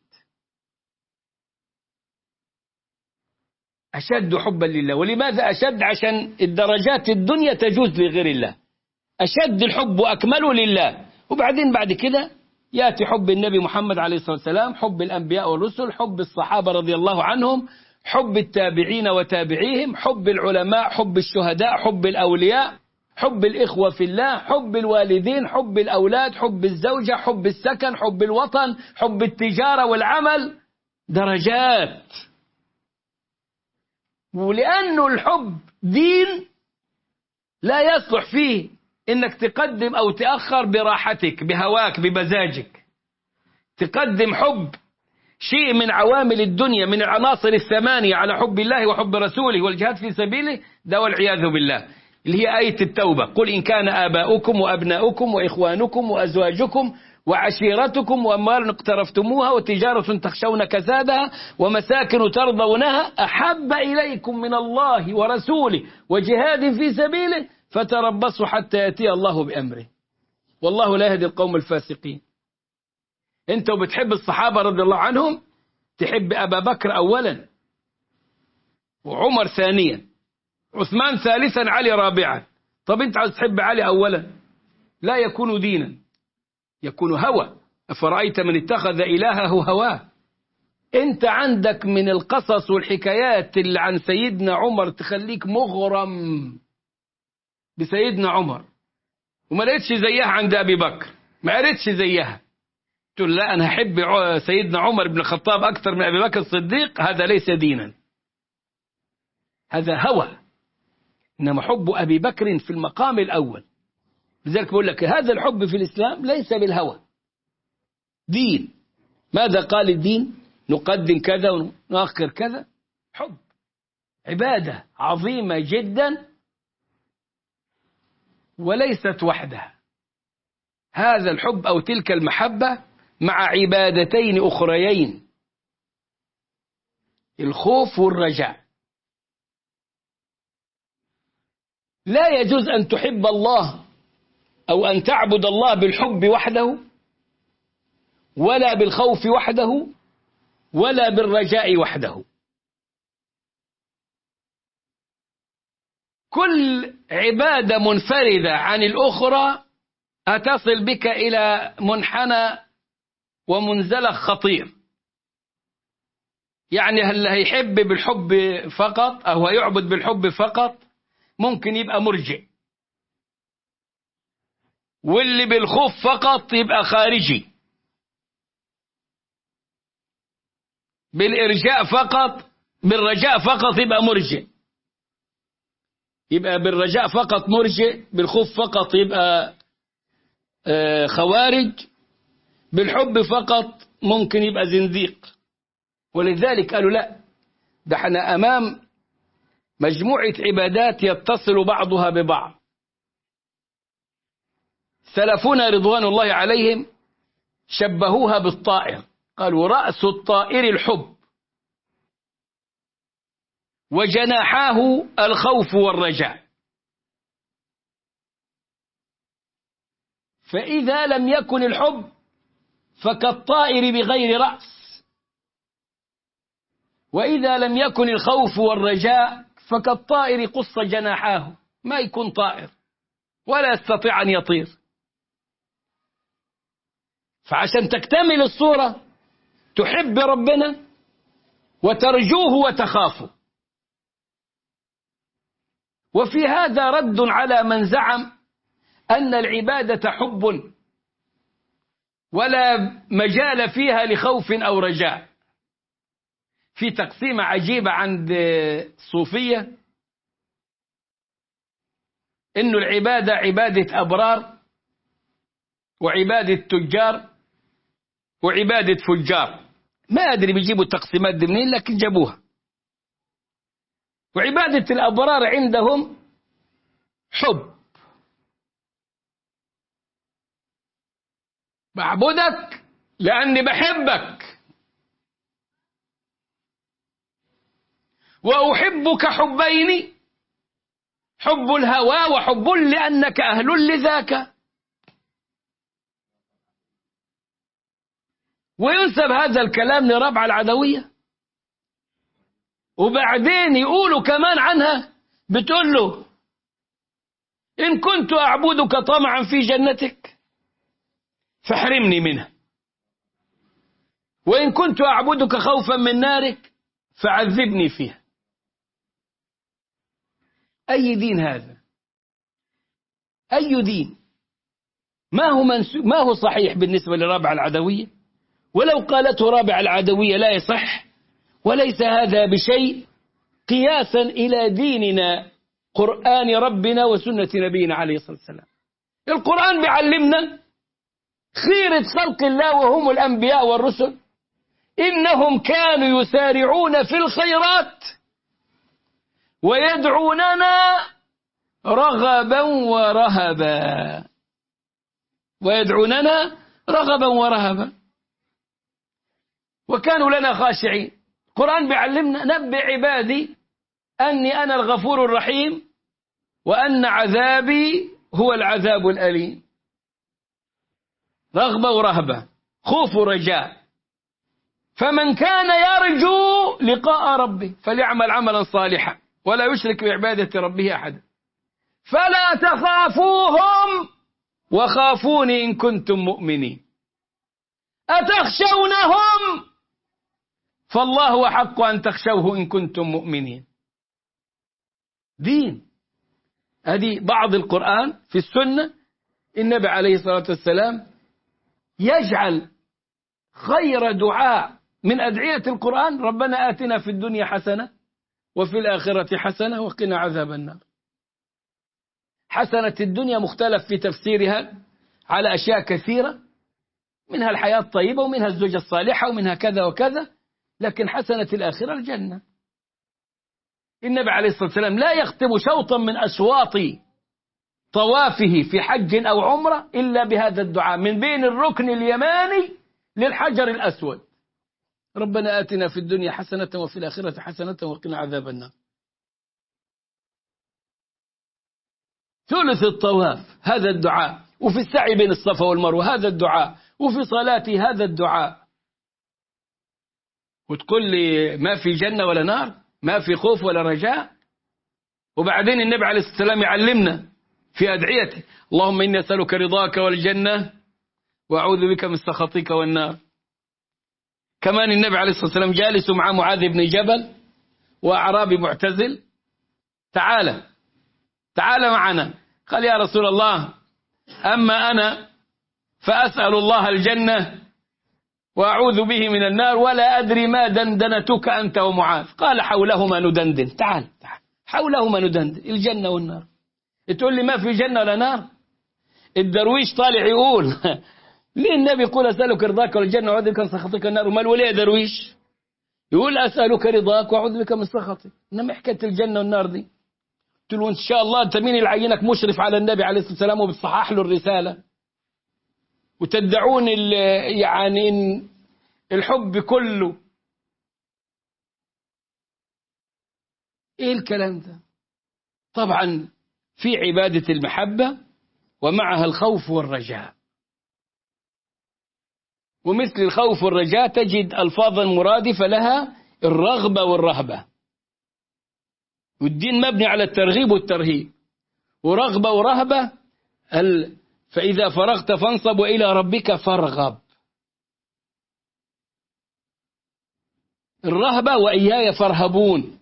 أشد حبا لله. ولماذا أشد؟ عشان الدرجات الدنيا تجوز لغير الله. أشد الحب وأكمله لله، وبعدين بعد كده يأتي حب النبي محمد عليه الصلاة والسلام، حب الأنبياء والرسل، حب الصحابة رضي الله عنهم، حب التابعين وتابعيهم، حب العلماء، حب الشهداء، حب الأولياء، حب الإخوة في الله، حب الوالدين، حب الأولاد، حب الزوجة، حب السكن، حب الوطن، حب التجارة والعمل. درجات. ولأنه الحب دين لا يصلح فيه إنك تقدم أو تأخر براحتك بهواك بمزاجك. تقدم حب شيء من عوامل الدنيا من العناصر الثمانية على حب الله وحب رسوله والجهاد في سبيله، ده والعياذ بالله، اللي هي آية التوبة: قل إن كان آباؤكم وأبناؤكم وإخوانكم وأزواجكم وعشيرتكم وأموال اقترفتموها وتجارة تخشون كسادها ومساكن ترضونها أحب إليكم من الله ورسوله وجهاد في سبيله فتربصوا حتى يأتي الله بأمره والله لا يهدي القوم الفاسقين. أنت وبتحب الصحابة رضي الله عنهم تحب أبا بكر أولا، وعمر ثانيا، عثمان ثالثا، علي رابعا. طب أنت عاوز تحب علي أولا، لا يكون دينا، يكون هوى. أفرأيت من اتخذ إلهه هواه. أنت عندك من القصص والحكايات اللي عن سيدنا عمر تخليك مغرم بسيدنا عمر، وما لقيتش زيها عند أبي بكر، ما قريتش زيها. تقول لا أنا أحب سيدنا عمر بن الخطاب أكثر من أبي بكر الصديق، هذا ليس دينا، هذا هوى. إنما حب أبي بكر في المقام الأول. لذلك بقول لك هذا الحب في الإسلام ليس بالهوى، دين. ماذا قال الدين؟ نقدم كذا ونؤخر كذا. حب عبادة عظيمة جدا وليست وحدها. هذا الحب أو تلك المحبة مع عبادتين أخريين: الخوف والرجاء. لا يجوز أن تحب الله أو أن تعبد الله بالحب وحده، ولا بالخوف وحده، ولا بالرجاء وحده. كل عبادة منفردة عن الأخرى هتصل بك إلى منحنى ومنزلق خطير. يعني اللي هيحب بالحب فقط أو هيعبد بالحب فقط ممكن يبقى مرجئ، واللي بالخوف فقط يبقى خارجي، بالإرجاء فقط بالرجاء فقط يبقى مرجئ، يبقى بالرجاء فقط مرجئ، بالخوف فقط يبقى خوارج، بالحب فقط ممكن يبقى زنديق. ولذلك قالوا لا، ده احنا أمام مجموعة عبادات يتصل بعضها ببعض. سلفنا رضوان الله عليهم شبهوها بالطائر، قالوا رأس الطائر الحب وجناحاه الخوف والرجاء. فإذا لم يكن الحب فكالطائر بغير رأس، وإذا لم يكن الخوف والرجاء فكالطائر قص جناحاه، ما يكون طائر ولا يستطيع أن يطير. فعشان تكتمل الصورة تحب ربنا وترجوه وتخافه. وفي هذا رد على من زعم أن العبادة حب ولا مجال فيها لخوف أو رجاء. في تقسيمة عجيبة عند الصوفية إنه العبادة عبادة أبرار وعبادة تجار وعبادة فجار. ما أدري بيجيبوا التقسيمات دي منين، لكن جابوها. وعبادة الأبرار عندهم حب، بعبدك لأني بحبك، وأحبك حبين، حب الهوى وحب لأنك أهل لذاك. وينسب هذا الكلام لربع العدوية، وبعدين يقولوا كمان عنها، بتقول له إن كنت أعبدك طمعا في جنتك فاحرمني منها، وإن كنت أعبدك خوفا من نارك فعذبني فيها. أي دين هذا؟ أي دين؟ ما هو صحيح بالنسبة لرابع العدوية، ولو قالته رابع العدوية لا يصح، وليس هذا بشيء قياسا إلى ديننا، قرآن ربنا وسنة نبينا عليه الصلاة والسلام. القرآن بيعلمنا خيرة خلق الله وهم الأنبياء والرسل، إنهم كانوا يسارعون في الخيرات ويدعوننا رغبا ورهبا، ويدعوننا رغبا ورهبا، وكانوا لنا خاشعين. القرآن بيعلمنا نبئ عبادي أني أنا الغفور الرحيم وأن عذابي هو العذاب الأليم. رغبة ورهبة، خوف ورجاء. فمن كان يرجو لقاء ربه فليعمل عملا صالحا ولا يشرك بعبادة ربه أحدا. فلا تخافوهم وخافوني إن كنتم مؤمنين. أتخشونهم فالله أحق أن تخشوه إن كنتم مؤمنين. دين. هذه بعض القرآن. في السنة النبي عليه الصلاة والسلام يجعل خير دعاء من أدعية القرآن ربنا آتنا في الدنيا حسنة وفي الآخرة حسنة وقنا عذاب النار. حسنة الدنيا مختلف في تفسيرها على أشياء كثيرة، منها الحياة الطيبة ومنها الزوجة الصالحة ومنها كذا وكذا، لكن حسنة الآخرة الجنة. النبي عليه الصلاة والسلام لا يختم شوطا من أشواط طوافه في حج أو عمرة إلا بهذا الدعاء من بين الركن اليماني للحجر الأسود: ربنا آتنا في الدنيا حسنة وفي الآخرة حسنة وقنا عذاب النار. ثلث الطواف هذا الدعاء، وفي السعي بين الصفا والمروة هذا الدعاء، وفي صلاتي هذا الدعاء. وتقول لي ما في جنة ولا نار، ما في خوف ولا رجاء؟ وبعدين النبي عليه الصلاة والسلام يعلمنا في أدعيته: اللهم إني أسألك رضاك والجنة وأعوذ بك من سخطك والنار. كمان النبي عليه الصلاة والسلام جالس مع معاذ بن جبل وأعرابي معتزل: تعال معنا. قال: يا رسول الله، أما أنا فأسأل الله الجنة وأعوذ به من النار ولا أدري ما دندنتك أنت ومعاذ. قال: حولهما ندندن. تعال حولهما ندندن، الجنة والنار. تقول لي ما في جنة ولا نار؟ الدرويش طالع يقول ليه النبي يقول أسألك رضاك والجنة وأعوذ بك من سخطك النار؟ وما الولي درويش يقول أسألك رضاك وأعوذ بك من سخطك. إنما حكاية الجنة والنار دي، قلت له إن شاء الله أنت مين اللي عينك مشرف على النبي عليه الصلاة والسلام وبتصحح له الرسالة وتدعون يعني إن الحب كله؟ إيه الكلام ده؟ طبعا في عبادة المحبة ومعها الخوف والرجاء، ومثل الخوف والرجاء تجد ألفاظا مرادفة لها الرغبة والرهبة، والدين مبني على الترغيب والترهيب، ورغبة ورهبة فإذا فرغت فانصب وإلى ربك فارغب. الرهبة وإياي فارهبون،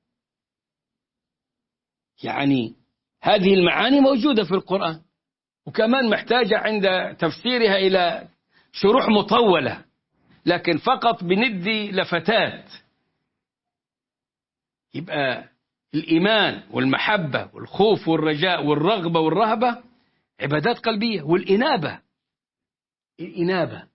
يعني هذه المعاني موجودة في القرآن، وكمان محتاجة عند تفسيرها إلى شروح مطولة، لكن فقط بندي لفتات. يبقى الإيمان والمحبة والخوف والرجاء والرغبة والرهبة عبادات قلبية. والإنابة، الإنابة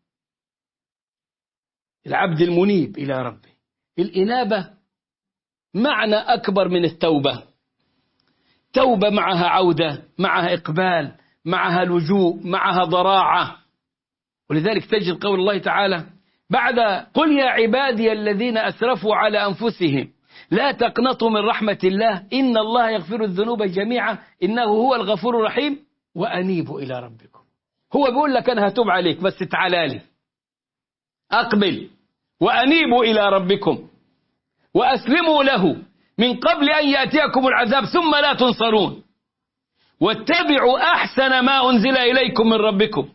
العبد المنيب إلى ربه، الإنابة معنى أكبر من التوبة. توبة معها عودة، معها إقبال، معها لجوء، معها ضراعة. ولذلك تجد قول الله تعالى بعد قل يا عبادي الذين أسرفوا على أنفسهم لا تقنطوا من رحمة الله إن الله يغفر الذنوب جميعا إنه هو الغفور الرحيم وأنيبوا إلى ربكم. هو بيقول لك أنا هتوب عليك، بس تعالى لي، أقبل وأنيبوا إلى ربكم وأسلموا له من قبل أن يأتيكم العذاب ثم لا تنصرون واتبعوا أحسن ما أنزل إليكم من ربكم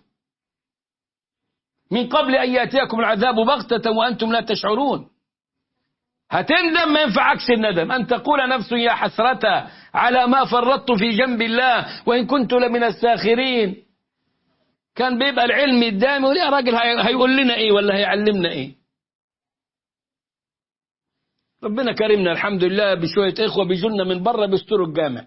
من قبل أن يأتيكم العذاب بغتة وأنتم لا تشعرون. هتندم، ما ينفعكش الندم. أن تقول نفس يا حسرة على ما فرطت في جنب الله وإن كنت لمن الساخرين. كان بيبقى العلم قدامي يقول يا راجل هيقول لنا إيه ولا هيعلمنا إيه. ربنا كرمنا الحمد لله بشوية إخوة بيجونا من بره بيستروا الجامع،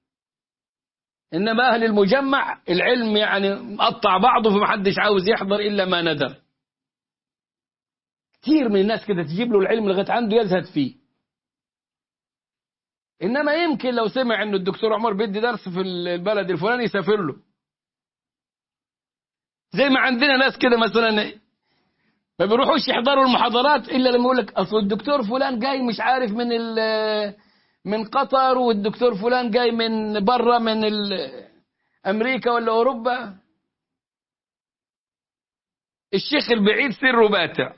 إنما أهل المجمع العلم يعني مقطع بعضه فمحدش عاوز يحضر إلا ما ندر. كتير من الناس كده تجيب له العلم لغاية عنده يزهد فيه، إنما يمكن لو سمع إنه الدكتور عمر بيدي درس في البلد الفلاني يسافر له. زي ما عندنا ناس كده مثلا ما بيروحوش يحضروا المحاضرات إلا لما يقول لك أصل الدكتور فلان جاي مش عارف من قطر، والدكتور فلان جاي من بره من أمريكا ولا أوروبا. الشيخ البعيد سره باتع.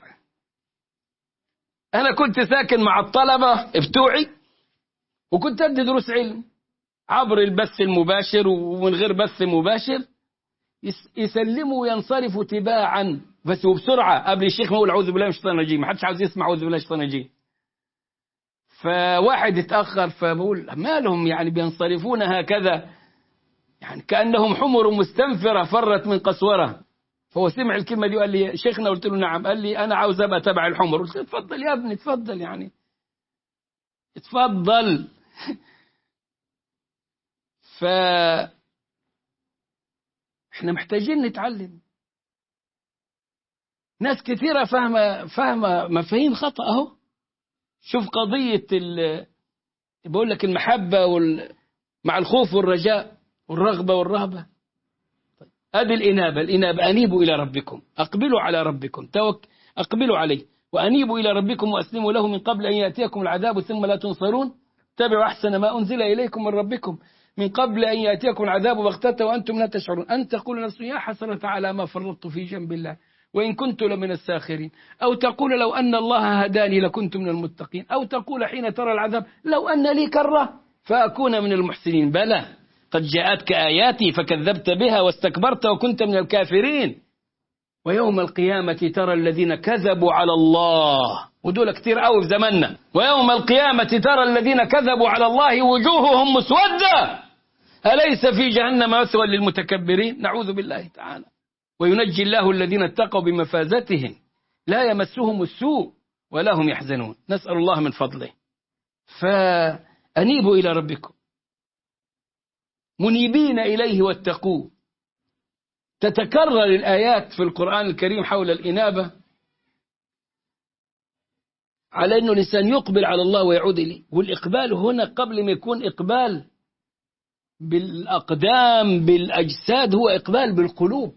أنا كنت ساكن مع الطلبة بتوعي وكنت أدي دروس علم عبر البث المباشر ومن غير بث مباشر، يسلموا وينصرفوا تباعا بس وبسرعة قبل الشيخ ما يقول أعوذ بالله من الشيطان الرجيم. ما حدش عاوز يسمع أعوذ بالله من الشيطان الرجيم. فواحد اتأخر فبقول ما لهم يعني بينصرفون هكذا، يعني كأنهم حمر مستنفرة فرت من قسورة. فهو سمع الكلمة دي وقال لي شيخنا، قلت له نعم. قال لي أنا عاوز أبقى تبع الحمر. قلت له اتفضل يا ابني اتفضل، يعني اتفضل. احنا محتاجين نتعلم. ناس كثيرة فاهمة مفاهيم خطأ اهو. شوف قضية بقول لك المحبة مع الخوف والرجاء والرغبة والرهبة. هذه الإنابة أنيبوا إلى ربكم، أقبلوا على ربكم، أقبلوا عليه وأنيبوا إلى ربكم وأسلموا له من قبل أن يأتيكم العذاب ثم لا تنصرون اتبعوا أحسن ما أنزل إليكم من ربكم من قبل أن يأتيكم العذاب بغتة وأنتم لا تشعرون أن تقول نفس يا حسرة على ما فرطت في جنب الله وإن كنت لمن الساخرين، أو تقول لو أن الله هداني لكنت من المتقين، أو تقول حين ترى العذاب لو أن لي كرة فأكون من المحسنين. بلى قد جاءتك آياتي فكذبت بها واستكبرت وكنت من الكافرين ويوم القيامة ترى الذين كذبوا على الله، ودول كتير قوي في زماننا، ويوم القيامة ترى الذين كذبوا على الله وجوههم مسودة أليس في جهنم مثوى للمتكبرين. نعوذ بالله تعالى. وينجي الله الذين اتقوا بمفازتهم لا يمسهم السوء ولا هم يحزنون. نسأل الله من فضله. فأنيبوا إلى ربكم منيبين إليه واتقوه. تتكرر الآيات في القرآن الكريم حول الإنابة على أنه الإنسان يقبل على الله ويعود إليه. والإقبال هنا قبل ما يكون إقبال بالأقدام بالأجساد، هو إقبال بالقلوب.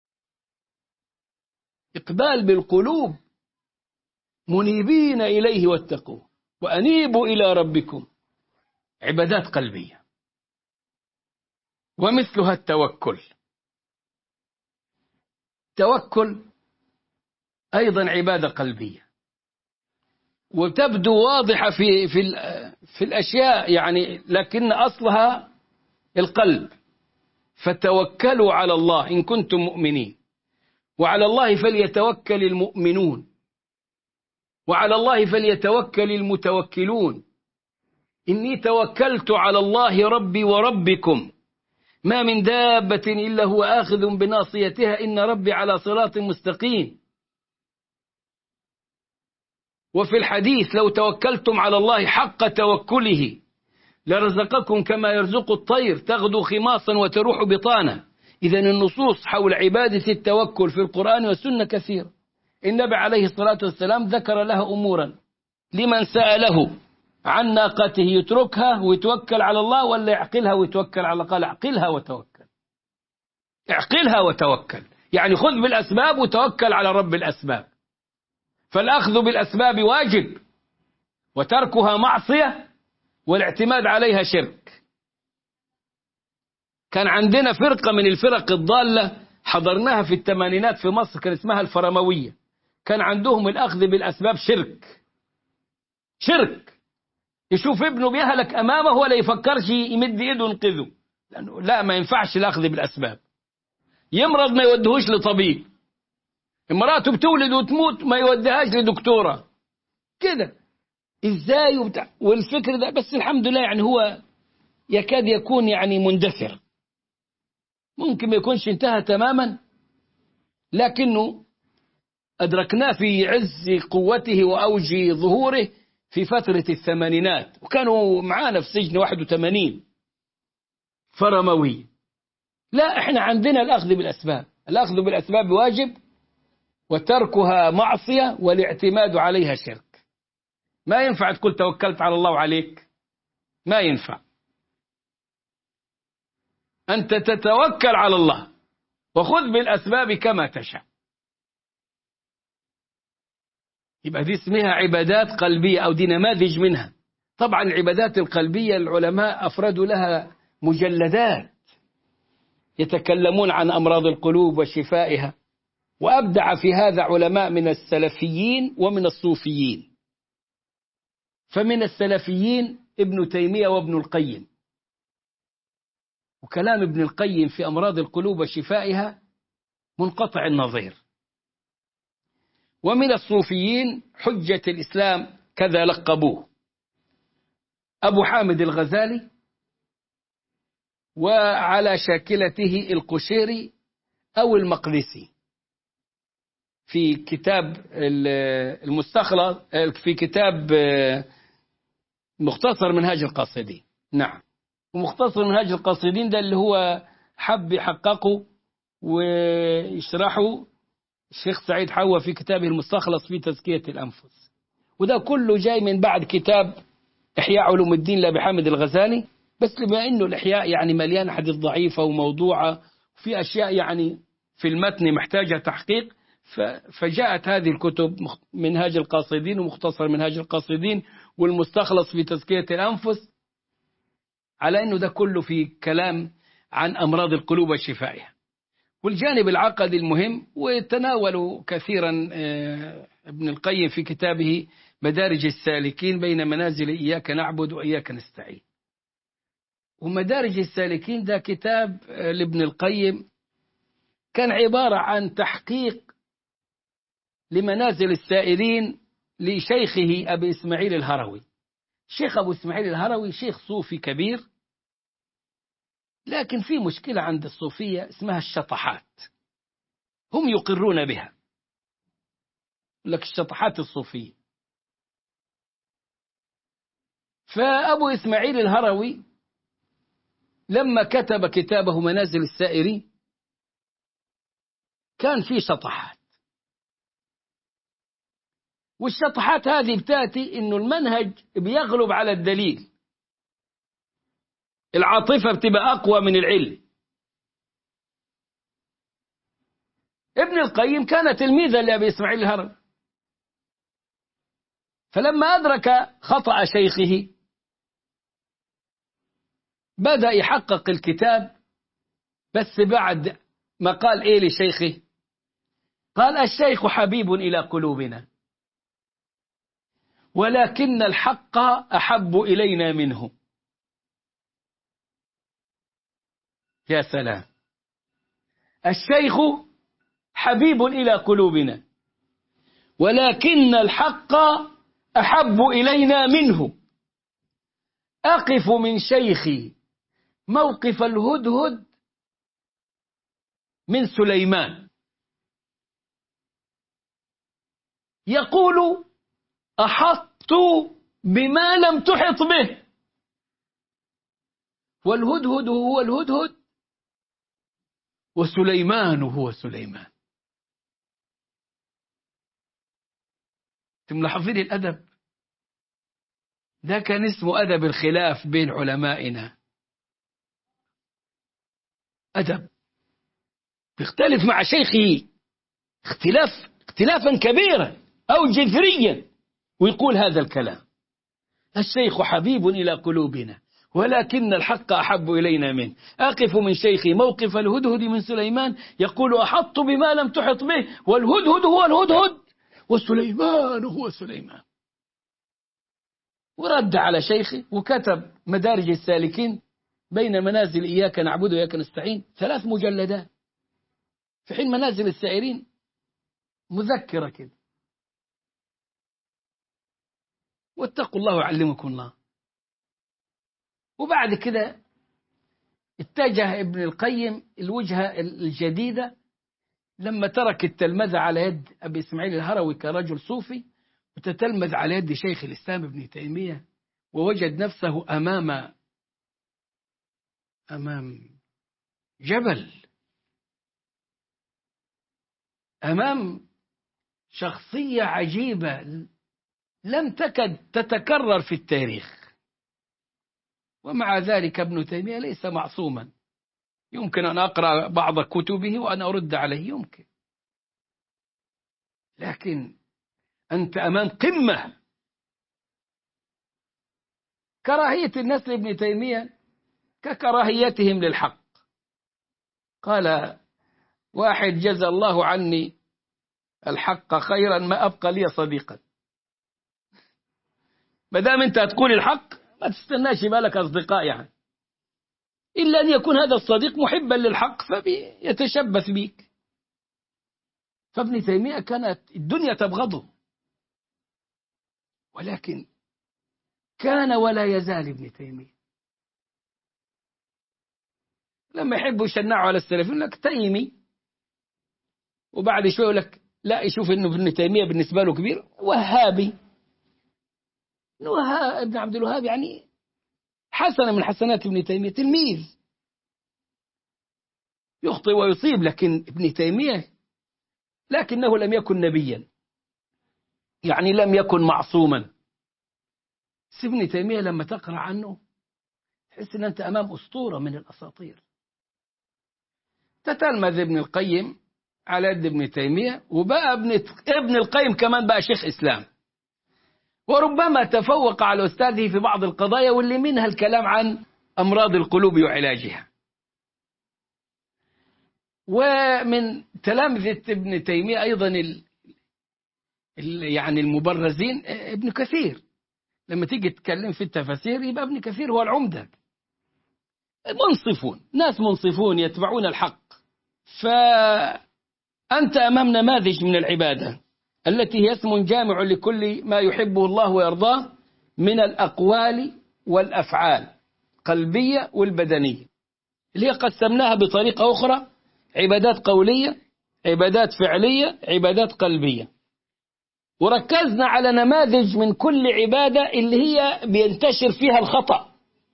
إقبال بالقلوب، منيبين إليه واتقوه وأنيبوا إلى ربكم. عبادات قلبية. ومثلها التوكل. توكل أيضا عبادة قلبية، وتبدو واضحة في الأشياء يعني، لكن أصلها القلب. فتوكلوا على الله إن كنتم مؤمنين، وعلى الله فليتوكل المؤمنون، وعلى الله فليتوكل المتوكلون. إني توكلت على الله ربي وربكم ما من دابة إلا هو آخذ بناصيتها إن ربي على صراط مستقيم. وفي الحديث لو توكلتم على الله حق توكله لرزقكم كما يرزق الطير تغدو خماصا وتروح بطانا. إذن النصوص حول عبادة التوكل في القرآن والسنة كثيرة. النبي عليه الصلاة والسلام ذكر لها أمورا. لمن سأله عن ناقته يتركها ويتوكل على الله ولا يعقلها ويتوكل على الله؟ قال اعقلها وتوكل. اعقلها وتوكل، يعني خذ بالأسباب وتوكل على رب الأسباب. فالأخذ بالأسباب واجب، وتركها معصية، والاعتماد عليها شرك. كان عندنا فرقة من الفرق الضالة حضرناها في الثمانينات في مصر، كان اسمها الفرموية. كان عندهم الأخذ بالأسباب شرك. يشوف ابنه بيهلك أمامه ولا يفكرش يمد إيده ينقذه، لأنه لا، ما ينفعش الأخذ بالأسباب. يمرض ما يودهوش لطبيب، امراته بتولد وتموت ما يوديهاش لدكتورة كده. ازاي وبتاع والفكر ده. بس الحمد لله يعني هو يكاد يكون يعني مندثر، ممكن ما يكونش انتهى تماما، لكنه أدركناه في عز قوته وأوج ظهوره في فترة الثمانينات، وكانوا معانا في سجن 81 فرموي. لا، احنا عندنا الأخذ بالأسباب. الأخذ بالأسباب واجب، وتركها معصية، والاعتماد عليها شرك. ما ينفع تقول توكلت على الله وعليك، ما ينفع. أنت تتوكل على الله وخذ بالأسباب كما تشاء. يبقى دي اسمها عبادات قلبية، أو دي نماذج منها. طبعا العبادات القلبية العلماء أفردوا لها مجلدات يتكلمون عن أمراض القلوب وشفائها، وأبدع في هذا علماء من السلفيين ومن الصوفيين. فمن السلفيين ابن تيمية وابن القيم، وكلام ابن القيم في أمراض القلوب وشفائها منقطع النظير. ومن الصوفيين حجة الإسلام كذا لقبوه أبو حامد الغزالي، وعلى شاكلته القشيري أو المقدسي في كتاب المستخلص، في كتاب مختصر منهاج القاصدين. نعم، ومختصر منهاج القاصدين ده اللي هو حب يحققه ويشرحه الشيخ سعيد حوا في كتابه المستخلص في تزكية الأنفس. وده كله جاي من بعد كتاب إحياء علوم الدين لأبي حامد الغزالي. بس بما إنه الإحياء يعني مليان حديث ضعيفة وموضوعة، وفي أشياء يعني في المتن محتاجة تحقيق، فجاءت هذه الكتب منهاج القاصدين ومختصر منهاج القاصدين والمستخلص في تزكية الأنفس، على أنه ده كله في كلام عن أمراض القلوب وشفائها. والجانب العقدي المهم، وتناولوا كثيرا ابن القيم في كتابه مدارج السالكين بين منازل إياك نعبد وإياك نستعين. ومدارج السالكين ده كتاب لابن القيم كان عبارة عن تحقيق لمنازل السائرين لشيخه أبي إسماعيل الهروي. شيخ أبو إسماعيل الهروي شيخ صوفي كبير، لكن في مشكلة عند الصوفية اسمها الشطحات، هم يقرون بها، لك الشطحات الصوفية. فأبو إسماعيل الهروي لما كتب كتابه منازل السائرين كان في شطحات، والشطحات هذه بتأتي إنه المنهج بيغلب على الدليل، العاطفة بتبقى أقوى من العلم. ابن القيم كان تلميذا لأبي إسماعيل الهروي، فلما أدرك خطأ شيخه بدأ يحقق الكتاب، بس بعد ما قال إيه لشيخه؟ قال: الشيخ حبيب إلى قلوبنا ولكن الحق أحب إلينا منه. يا سلام، الشيخ حبيب إلى قلوبنا ولكن الحق أحب إلينا منه. أقف من شيخي موقف الهدهد من سليمان، يقول: أحطت بما لم تحط به، والهدهد هو الهدهد وسليمان هو سليمان. انتم ملاحظين الأدب ده؟ كان اسمه أدب الخلاف بين علمائنا، أدب بيختلف مع شيخه اختلافا كبيرا أو جذريا، ويقول هذا الكلام: الشيخ حبيب إلى قلوبنا ولكن الحق أحب إلينا منه. أقف من شيخي موقف الهدهد من سليمان، يقول: أحط بما لم تحط به، والهدهد هو الهدهد وسليمان هو سليمان. ورد على شيخه وكتب مدارج السالكين بين منازل إياك نعبد وإياك نستعين 3 مجلدات، في حين منازل السائرين مذكرة كده. واتقوا الله وعلمكم الله. وبعد كده اتجه ابن القيم الوجهة الجديدة لما ترك التلمذة على يد أبي إسماعيل الهروي كرجل صوفي، وتتلمذ على يد شيخ الإسلام ابن تيمية، ووجد نفسه أمام جبل، أمام شخصية عجيبة لم تكد تتكرر في التاريخ. ومع ذلك ابن تيمية ليس معصوما، يمكن أن أقرأ بعض كتبه وأن أرد عليه، يمكن، لكن أنت أمام قمة. كراهية الناس لابن تيمية ككراهيتهم للحق. قال واحد: جزى الله عني الحق خيرا ما أبقى لي صديقا. ما دام أنت هتقول الحق ما تستناش يبقى لك أصدقاء، يعني إلا أن يكون هذا الصديق محبا للحق فيتشبث بيك. فابن تيمية كانت الدنيا تبغضه، ولكن كان ولا يزال ابن تيمية لما يحبوا يشنعوا على السلف يقول لك تيمي، وبعد شوية يقول لك لا، يشوف انه ابن تيمية بالنسبة له كبير، وهابي. ابن عبد الوهاب يعني حسنة من حسنات ابن تيمية، تلميذ يخطئ ويصيب، لكن ابن تيمية لكنه لم يكن نبيا، يعني لم يكن معصوما. ابن تيمية لما تقرأ عنه تحس ان انت امام اسطورة من الاساطير. تتلمذ ابن القيم على يد ابن تيمية، وبقى ابن القيم كمان بقى شيخ إسلام، وربما تفوق على أستاذه في بعض القضايا، واللي منها الكلام عن أمراض القلوب وعلاجها. ومن تلامذة ابن تيمية أيضا يعني المبرزين ابن كثير. لما تيجي تتكلم في التفاسير يبقى ابن كثير هو العمدة. منصفون، ناس منصفون يتبعون الحق. فأنت أمام نماذج من العبادة التي هي اسم جامع لكل ما يحبه الله ويرضاه من الأقوال والأفعال قلبية والبدنية، اللي هي قسمناها بطريقة أخرى: عبادات قولية، عبادات فعلية، عبادات قلبية. وركزنا على نماذج من كل عبادة اللي هي بينتشر فيها الخطأ.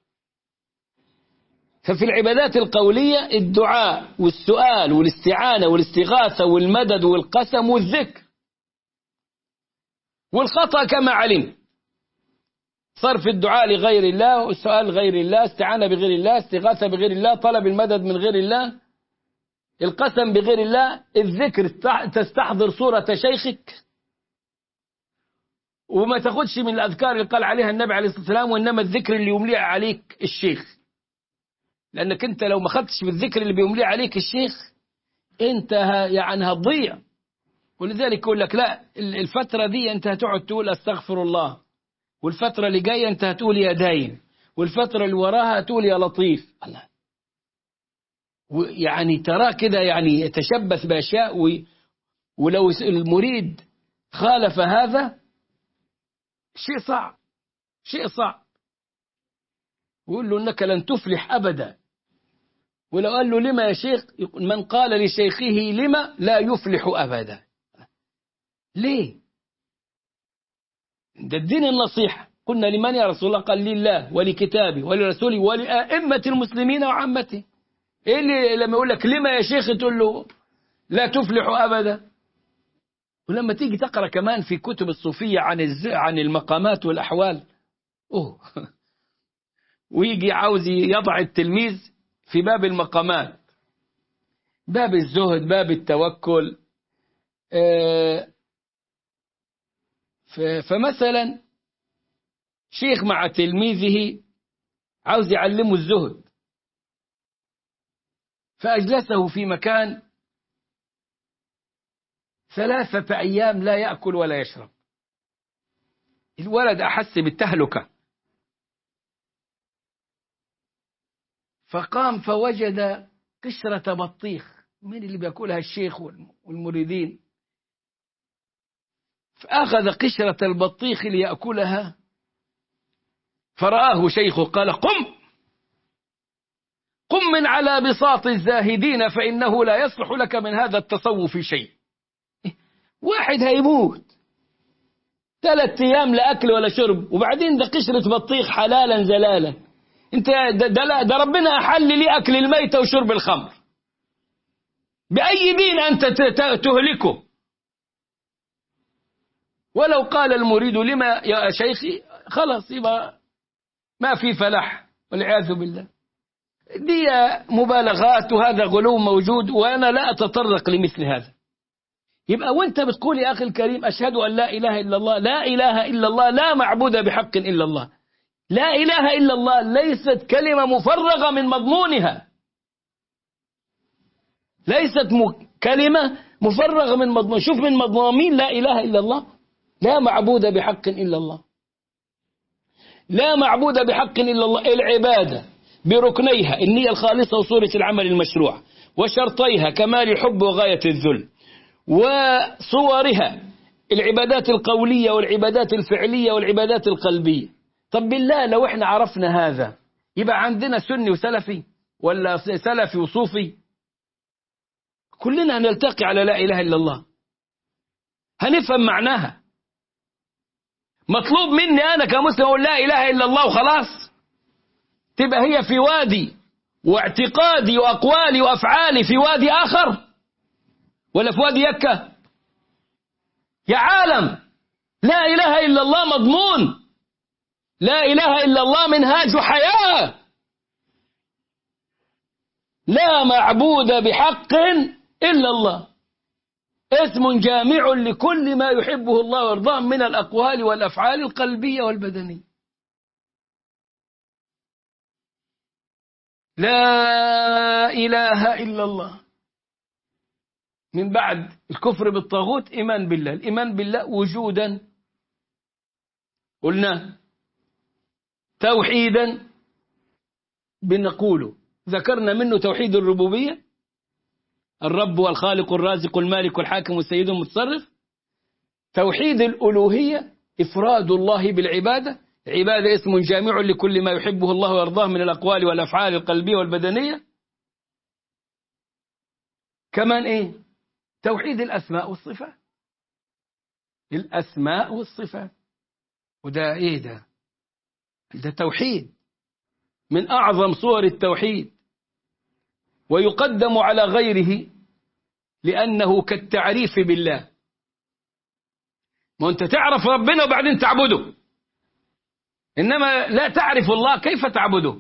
ففي العبادات القولية الدعاء والسؤال والاستعانة والاستغاثة والمدد والقسم والذكر. والخطأ كما علم: صرف الدعاء لغير الله، والسؤال غير الله، استعانة بغير الله، استغاثة بغير الله، طلب المدد من غير الله، القسم بغير الله، الذكر تستحضر صورة شيخك وما تاخدش من الأذكار اللي قال عليها النبي عليه الصلاة والسلام، وإنما الذكر اللي يملي عليك الشيخ. لأنك أنت لو ما خدتش بالذكر اللي بيملي عليك الشيخ أنت يعني هتضيع. ولذلك يقول لك لا، الفترة دي أنت هتقعد تقول أستغفر الله، والفترة اللي جاية أنت هتقول يا دايم، والفترة اللي وراها هتقول يا لطيف. الله، يعني تراه كده يعني يتشبث بأشياء، ولو المريد خالف هذا شيء صعب، شيء صعب. ويقول له إنك لن تفلح أبدا. ولو قال له لما يا شيخ، من قال لشيخه لما لا يفلح أبدا. ليه؟ ده الدين النصيحة. قلنا لمن يا رسول الله؟ قال لله ولكتابه ولرسوله ولأئمة المسلمين وعامته. ايه اللي لما يقول لك لما يا شيخ تقول له لا تفلح أبدا؟ ولما تيجي تقرأ كمان في كتب الصوفية عن المقامات والأحوال، ويجي عاوز يضع التلميذ في باب المقامات، باب الزهد، باب التوكل. فمثلا شيخ مع تلميذه عاوز يعلمه الزهد، فأجلسه في مكان 3 أيام لا يأكل ولا يشرب. الولد أحس بالتهلكة، فقام فوجد قشرة بطيخ. من اللي بيأكلها الشيخ والمريدين؟ فأخذ قشرة البطيخ ليأكلها، فرآه شيخه قال: قم من على بساط الزاهدين فإنه لا يصلح لك من هذا التصوف شيء. واحد هيموت 3 أيام لا أكل ولا شرب، وبعدين ده قشرة بطيخ حلالا زلالا. انت ده ربنا أحل لي أكل الميتة وشرب الخمر. بأي دين أنت تهلكه؟ ولو قال المريد لما يا شيخي، خلاص يبقى ما في فلاح والعياذ بالله. دي مبالغات وهذا غلو موجود، وأنا لا أتطرق لمثل هذا. يبقى وانت بتقول يا أخي الكريم أشهد أن لا إله إلا الله، لا إله إلا الله، لا معبود بحق إلا الله. لا إله إلا الله ليست كلمة مفرغة من مضمونها، ليست كلمة مفرغة من مضمون. شوف من مضامين لا إله إلا الله: لا معبود بحق إلا الله، لا معبود بحق إلا الله. العبادة بركنيها: النية الخالصة وصورة العمل المشروع، وشرطيها: كمال الحب وغاية الذل، وصورها: العبادات القولية والعبادات الفعلية والعبادات القلبية. طب بالله لو احنا عرفنا هذا يبقى عندنا سني وسلفي ولا سلفي وصوفي؟ كلنا هنلتقي على لا إله إلا الله، هنفهم معناها. مطلوب مني أنا كمسلم أقول لا إله إلا الله وخلاص؟ تبقى هي في وادي، واعتقادي وأقوالي وأفعالي في وادي آخر، ولا في وادي يكة؟ يا عالم، لا إله إلا الله مضمون، لا إله إلا الله منهاج حياة، لا معبود بحق إلا الله، اسم جامع لكل ما يحبه الله ويرضاه من الأقوال والأفعال القلبية والبدنية. لا إله إلا الله. من بعد الكفر بالطاغوت إيمان بالله. الإيمان بالله وجودا قلنا، توحيدا بنقوله، ذكرنا منه توحيد الربوبية: الرب والخالق الرازق المالك الحاكم السيد المتصرف. توحيد الألوهية: إفراد الله بالعبادة، عبادة اسم جامع لكل ما يحبه الله ويرضاه من الأقوال والأفعال القلبية والبدنية. كمان إيه؟ توحيد الأسماء والصفات. الأسماء والصفات، وده إيه ده؟ ده توحيد من أعظم صور التوحيد، ويقدم على غيره لأنه كالتعريف بالله. ما أنت تعرف ربنا وبعدين تعبده، إنما لا تعرف الله كيف تعبده.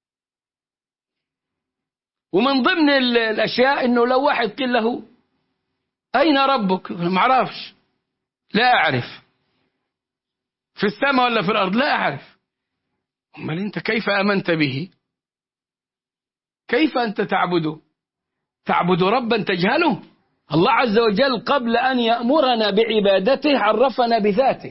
ومن ضمن الأشياء إنه لو واحد قيل له أين ربك؟ ما أعرفش، لا أعرف، في السماء ولا في الأرض؟ لا أعرف. أمال أنت كيف آمنت به؟ كيف أنت تعبده؟ تعبد ربا تجهله؟ الله عز وجل قبل أن يأمرنا بعبادته عرفنا بذاته: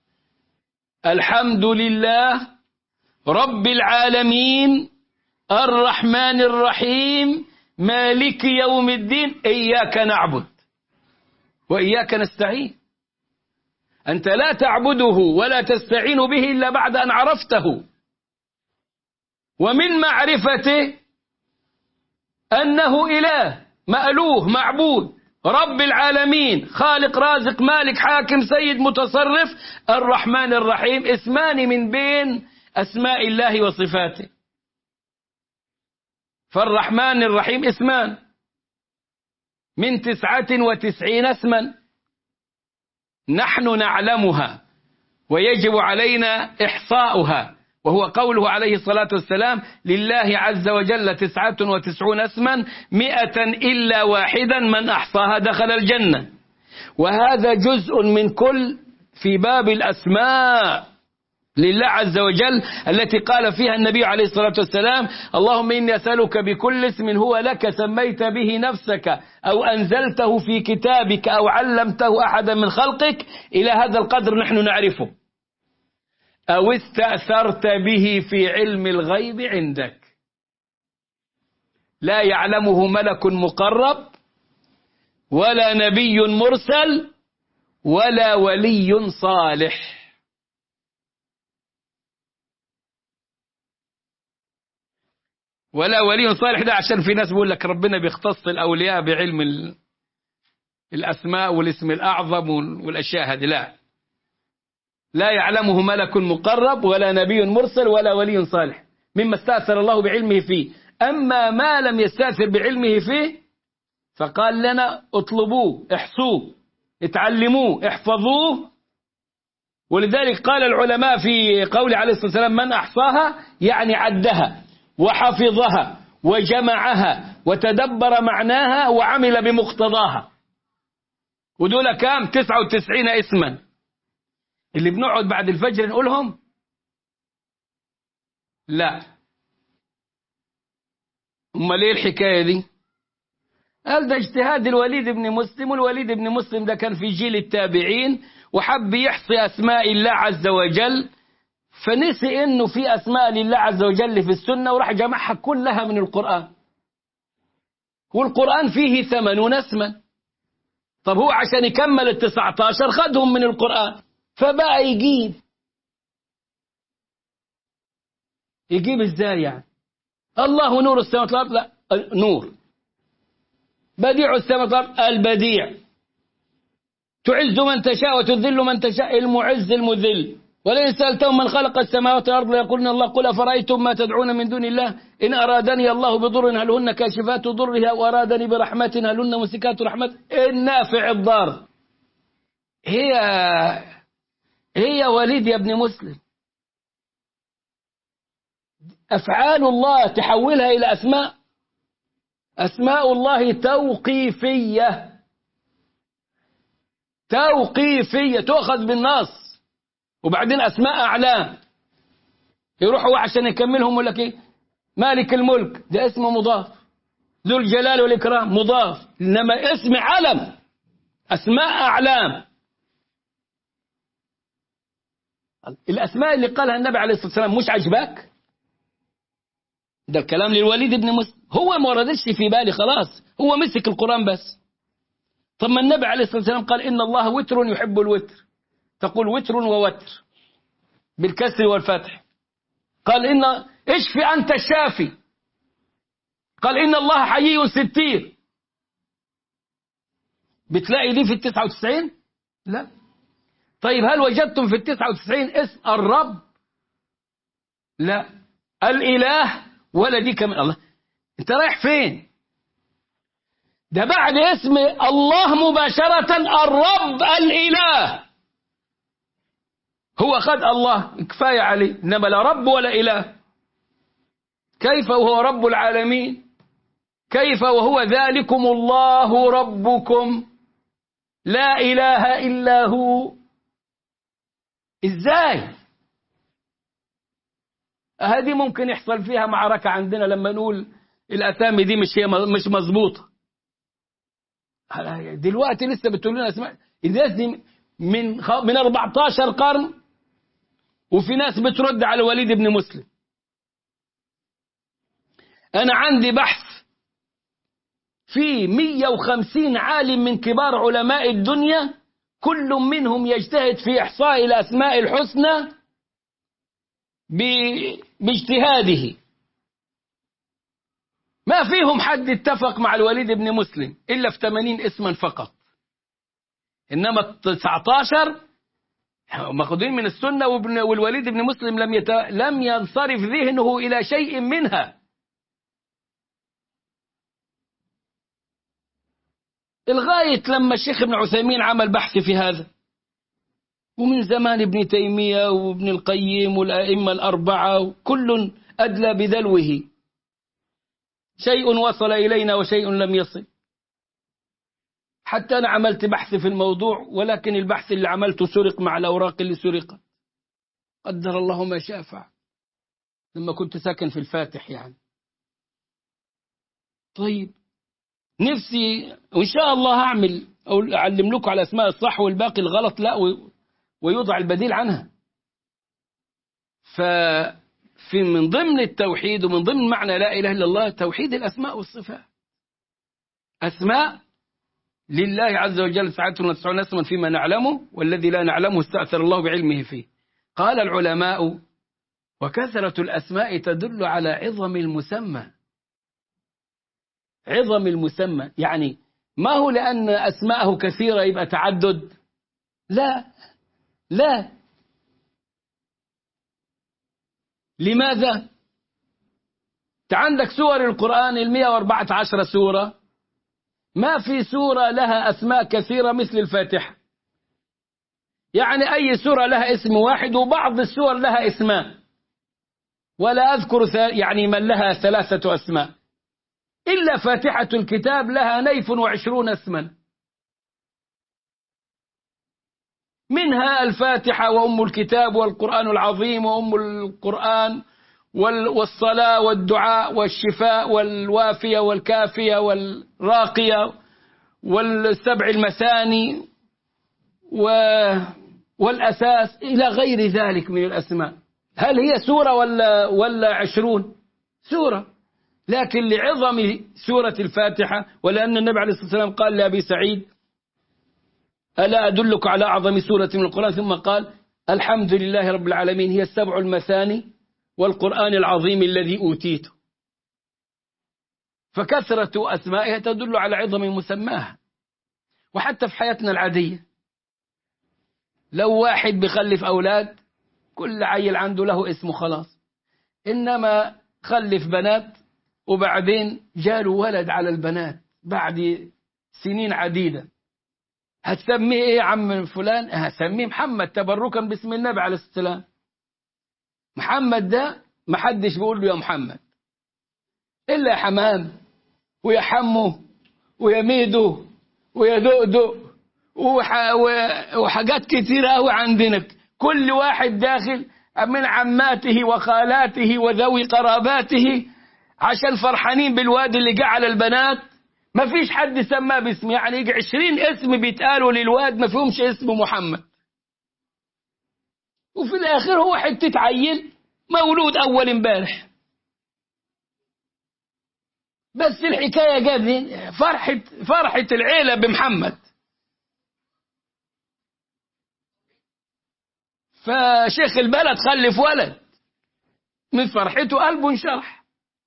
الحمد لله رب العالمين الرحمن الرحيم مالك يوم الدين إياك نعبد وإياك نستعين. أنت لا تعبده ولا تستعين به إلا بعد أن عرفته، ومن معرفته أنه إله مألوه معبود رب العالمين خالق رازق مالك حاكم سيد متصرف الرحمن الرحيم، اسمان من بين أسماء الله وصفاته. فالرحمن الرحيم اسمان من 99 اسما نحن نعلمها ويجب علينا إحصاؤها، وهو قوله عليه الصلاة والسلام: لله عز وجل 99 اسما 100 إلا واحدا من أحصاها دخل الجنة. وهذا جزء من كل في باب الأسماء لله عز وجل التي قال فيها النبي عليه الصلاة والسلام: اللهم إني أسألك بكل اسم هو لك سميت به نفسك أو أنزلته في كتابك أو علمته أحدا من خلقك. إلى هذا القدر نحن نعرفه. أو استأثرت به في علم الغيب عندك، لا يعلمه ملك مقرب ولا نبي مرسل ولا ولي صالح. ولا ولي صالح ده عشان في ناس بيقول لك ربنا بيختص الأولياء بعلم الأسماء والاسم الأعظم والأشياء هذه. لا يعلمه ملك مقرب ولا نبي مرسل ولا ولي صالح مما استأثر الله بعلمه فيه. أما ما لم يستأثر بعلمه فيه فقال لنا اطلبوه احصوه اتعلموه احفظوه. ولذلك قال العلماء في قول عليه الصلاة والسلام: من أحصاها يعني عدها وحفظها وجمعها وتدبر معناها وعمل بمقتضاها. ودول كام؟ 99 اسما اللي بنقعد بعد الفجر نقولهم؟ لا. امال ايه الحكايه دي؟ قال ده اجتهاد الوليد بن مسلم، والوليد بن مسلم ده كان في جيل التابعين وحب يحصي اسماء الله عز وجل، فنسي انه في اسماء لله عز وجل في السنه وراح جمعها كلها من القران، والقران فيه 80 اسما. طب هو عشان يكمل ال19 خدهم من القران، فبقى يجيب ازاي يعني؟ الله نور السماوات والارض، لا نور. بديع السماوات والارض، البديع. تعز من تشاء وتذل من تشاء، المعز المذل. ولئن سألتهم من خلق السماوات والارض ليقولن الله. قل أفرأيتم ما تدعون من دون الله إن أرادني الله بضر هل هن كاشفات ضرها وأرادني برحمة هل هن ممسكات رحمة. النافع الضار. هي وليد يا ابن مسلم. أفعال الله تحولها إلى أسماء. أسماء الله توقيفية تؤخذ بالنص، وبعدين أسماء أعلام. يروحوا عشان يكملهم يقول لك إيه؟ مالك الملك ده اسم مضاف، ذو الجلال والإكرام مضاف، إنما اسم علم، أسماء أعلام. الأسماء اللي قالها النبي عليه الصلاة والسلام مش عجبك؟ ده الكلام للوليد بن مسلم، هو ما وردش في بالي خلاص، هو مسك القرآن بس. طب ما النبي عليه الصلاة والسلام قال إن الله وتر يحب الوتر، تقول وتر ووتر بالكسر والفتح. قال إن اشفي أنت الشافي، قال إن الله حيي ستير. بتلاقي دي في 99؟ لا. طيب هل وجدتم في 99 اسم الرب؟ لا. الإله ولا دي كمان؟ الله، انت رايح فين؟ ده بعد اسم الله مباشرة الرب الإله. هو خد الله كفاية عليه، إنما لا رب ولا إله. كيف وهو رب العالمين؟ كيف وهو ذلكم الله ربكم لا إله إلا هو؟ إزاي؟ هذه ممكن يحصل فيها معركة عندنا لما نقول الأسامي دي مش مظبوطة. دلوقتي لسه بتقول لنا اسماء الناس دي من 14 قرن، وفي ناس بترد على الوليد بن مسلم. أنا عندي بحث في 150 عالم من كبار علماء الدنيا، كل منهم يجتهد في إحصاء الأسماء الحسنى باجتهاده. ما فيهم حد اتفق مع الوليد بن مسلم إلا في 80 اسما فقط، إنما 19 مأخوذين من السنة، والوليد بن مسلم لم ينصرف ذهنه إلى شيء منها. الغاية لما الشيخ ابن عثيمين عمل بحث في هذا، ومن زمان ابن تيمية وابن القيم والأئمة الأربعة، كل أدلى بذلوه، شيء وصل إلينا وشيء لم يصل. حتى أنا عملت بحث في الموضوع، ولكن البحث اللي عملته سرق مع الأوراق اللي سرقت. قدر الله ما شاء فعل، لما كنت ساكن في الفاتح يعني. طيب نفسي وإن شاء الله هعمل أو أعلم لكم على أسماء الصح والباقي الغلط لا، ويوضع البديل عنها. ففي من ضمن التوحيد ومن ضمن معنى لا إله إلا الله توحيد الأسماء والصفات. أسماء لله عز وجل 99 اسما فيما نعلمه، والذي لا نعلمه استأثر الله بعلمه فيه. قال العلماء: وكثرة الأسماء تدل على عظم المسمى. عظم المسمى يعني ما هو لأن أسماءه كثيرة يبقى تعدد، لا لا. لماذا؟ أنت عندك سور القرآن 114 سورة، ما في سورة لها أسماء كثيرة مثل الفاتحة. يعني أي سورة لها اسم واحد، وبعض السور لها اسمان، ولا أذكر يعني من لها 3 أسماء، إلا فاتحة الكتاب لها 22 اسما، منها الفاتحة وأم الكتاب والقرآن العظيم وأم القرآن والصلاة والدعاء والشفاء والوافية والكافية والراقية والسبع المثاني والأساس إلى غير ذلك من الأسماء. هل هي سورة ولا 20 سورة؟ لكن لعظم سورة الفاتحة، ولأن النبي عليه الصلاة والسلام قال لأبي سعيد: ألا أدلك على أعظم سورة من القرآن؟ ثم قال: الحمد لله رب العالمين، هي السبع المثاني والقرآن العظيم الذي أوتيته. فكثرة أسمائها تدل على عظم مسماها. وحتى في حياتنا العادية، لو واحد بيخلف أولاد كل عيل عنده له اسمه خلاص، إنما خلف بنات وبعدين جاله ولد على البنات بعد سنين عديدة، هتسميه إيه يا عم فلان؟ هسميه محمد تبركا باسم النبي عليه السلام. محمد ده محدش بيقول له يا محمد إلا يا حمام ويا حمو ويا ميدو ويا دؤدؤ وحاجات كتيرة قوي عندنا. كل واحد داخل من عماته وخالاته وذوي قراباته عشان فرحانين بالواد اللي جه على البنات. ما فيش حد سماه باسم، يعني يجي 20 اسم بيتقالوا للواد ما فيهمش اسم محمد، وفي الآخر هو حتة عيل مولود أول امبارح. بس الحكاية جد فرحة العيلة بمحمد. فشيخ البلد خلف ولد، من فرحته قلبه انشرح.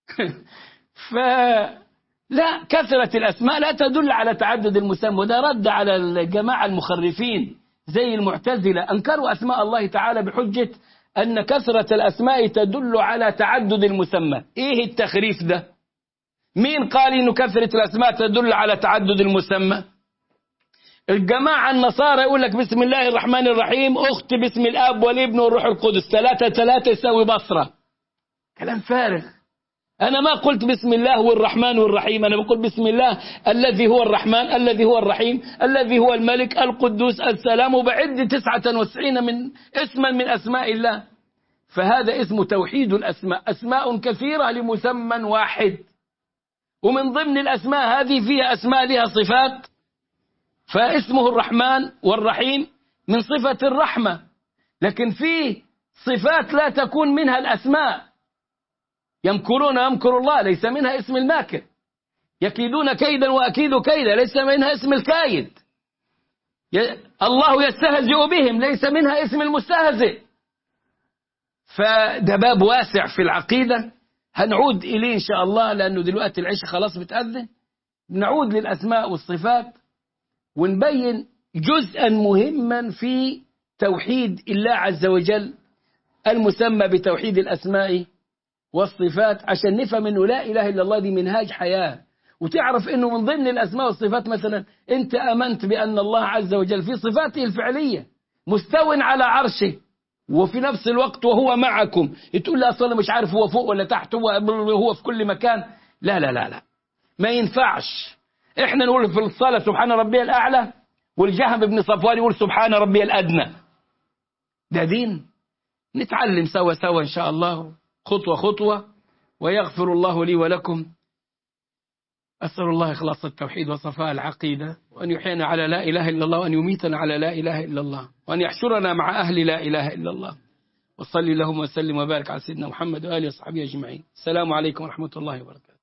لا، كثرة الأسماء لا تدل على تعدد المسمى. وده رد على الجماعة المخرفين زي المعتزلة، أنكروا أسماء الله تعالى بحجة أن كثرة الأسماء تدل على تعدد المسمى. إيه التخريف ده؟ مين قال إنه كثرة الأسماء تدل على تعدد المسمى؟ الجماعة النصارى يقول لك بسم الله الرحمن الرحيم أخت باسم الأب والابن والروح القدس 3 يساوي بصرة. كلام فارغ. أنا ما قلت بسم الله والرحمن والرحيم، أنا بقول بسم الله الذي هو الرحمن الذي هو الرحيم الذي هو الملك القدوس السلام، وبعد 99 من اسما من أسماء الله. فهذا اسم توحيد الأسماء، أسماء كثيرة لمسمى واحد، ومن ضمن الأسماء هذه فيها أسماء لها صفات، فاسمه الرحمن والرحيم من صفة الرحمة، لكن فيه صفات لا تكون منها الأسماء. يمكرون يمكر الله ليس منها اسم الماكر، يكيدون كيدا وأكيد كيدا ليس منها اسم الكايد، الله يستهزئ بهم ليس منها اسم المستهزئ. فده باب واسع في العقيدة هنعود إليه إن شاء الله، لأنه دلوقتي العشاء خلاص بتأذن. نعود للأسماء والصفات ونبين جزءا مهما في توحيد الله عز وجل المسمى بتوحيد الأسماء والصفات، عشان نفهم أنه لا إله إلا الله دي منهاج حياة، وتعرف أنه من ضمن الأسماء والصفات مثلا أنت أمنت بأن الله عز وجل في صفاته الفعلية مستو على عرشه، وفي نفس الوقت وهو معكم. تقول لا أصلا مش عارف هو فوق ولا تحت، هو في كل مكان. لا لا لا لا، ما ينفعش. احنا نقول في الصلاة سبحان ربي الأعلى، والجهم بن صفوان يقول سبحان ربي الأدنى. ده دين. نتعلم سوا سوا إن شاء الله خطوة خطوة، ويغفر الله لي ولكم. أسأل الله إخلاص التوحيد وصفاء العقيدة، وأن يحيينا على لا إله إلا الله، وأن يميتنا على لا إله إلا الله، وأن يحشرنا مع أهل لا إله إلا الله. وصلي اللهم وسلم وبارك على سيدنا محمد وآله وصحبه أجمعين. السلام عليكم ورحمة الله وبركاته.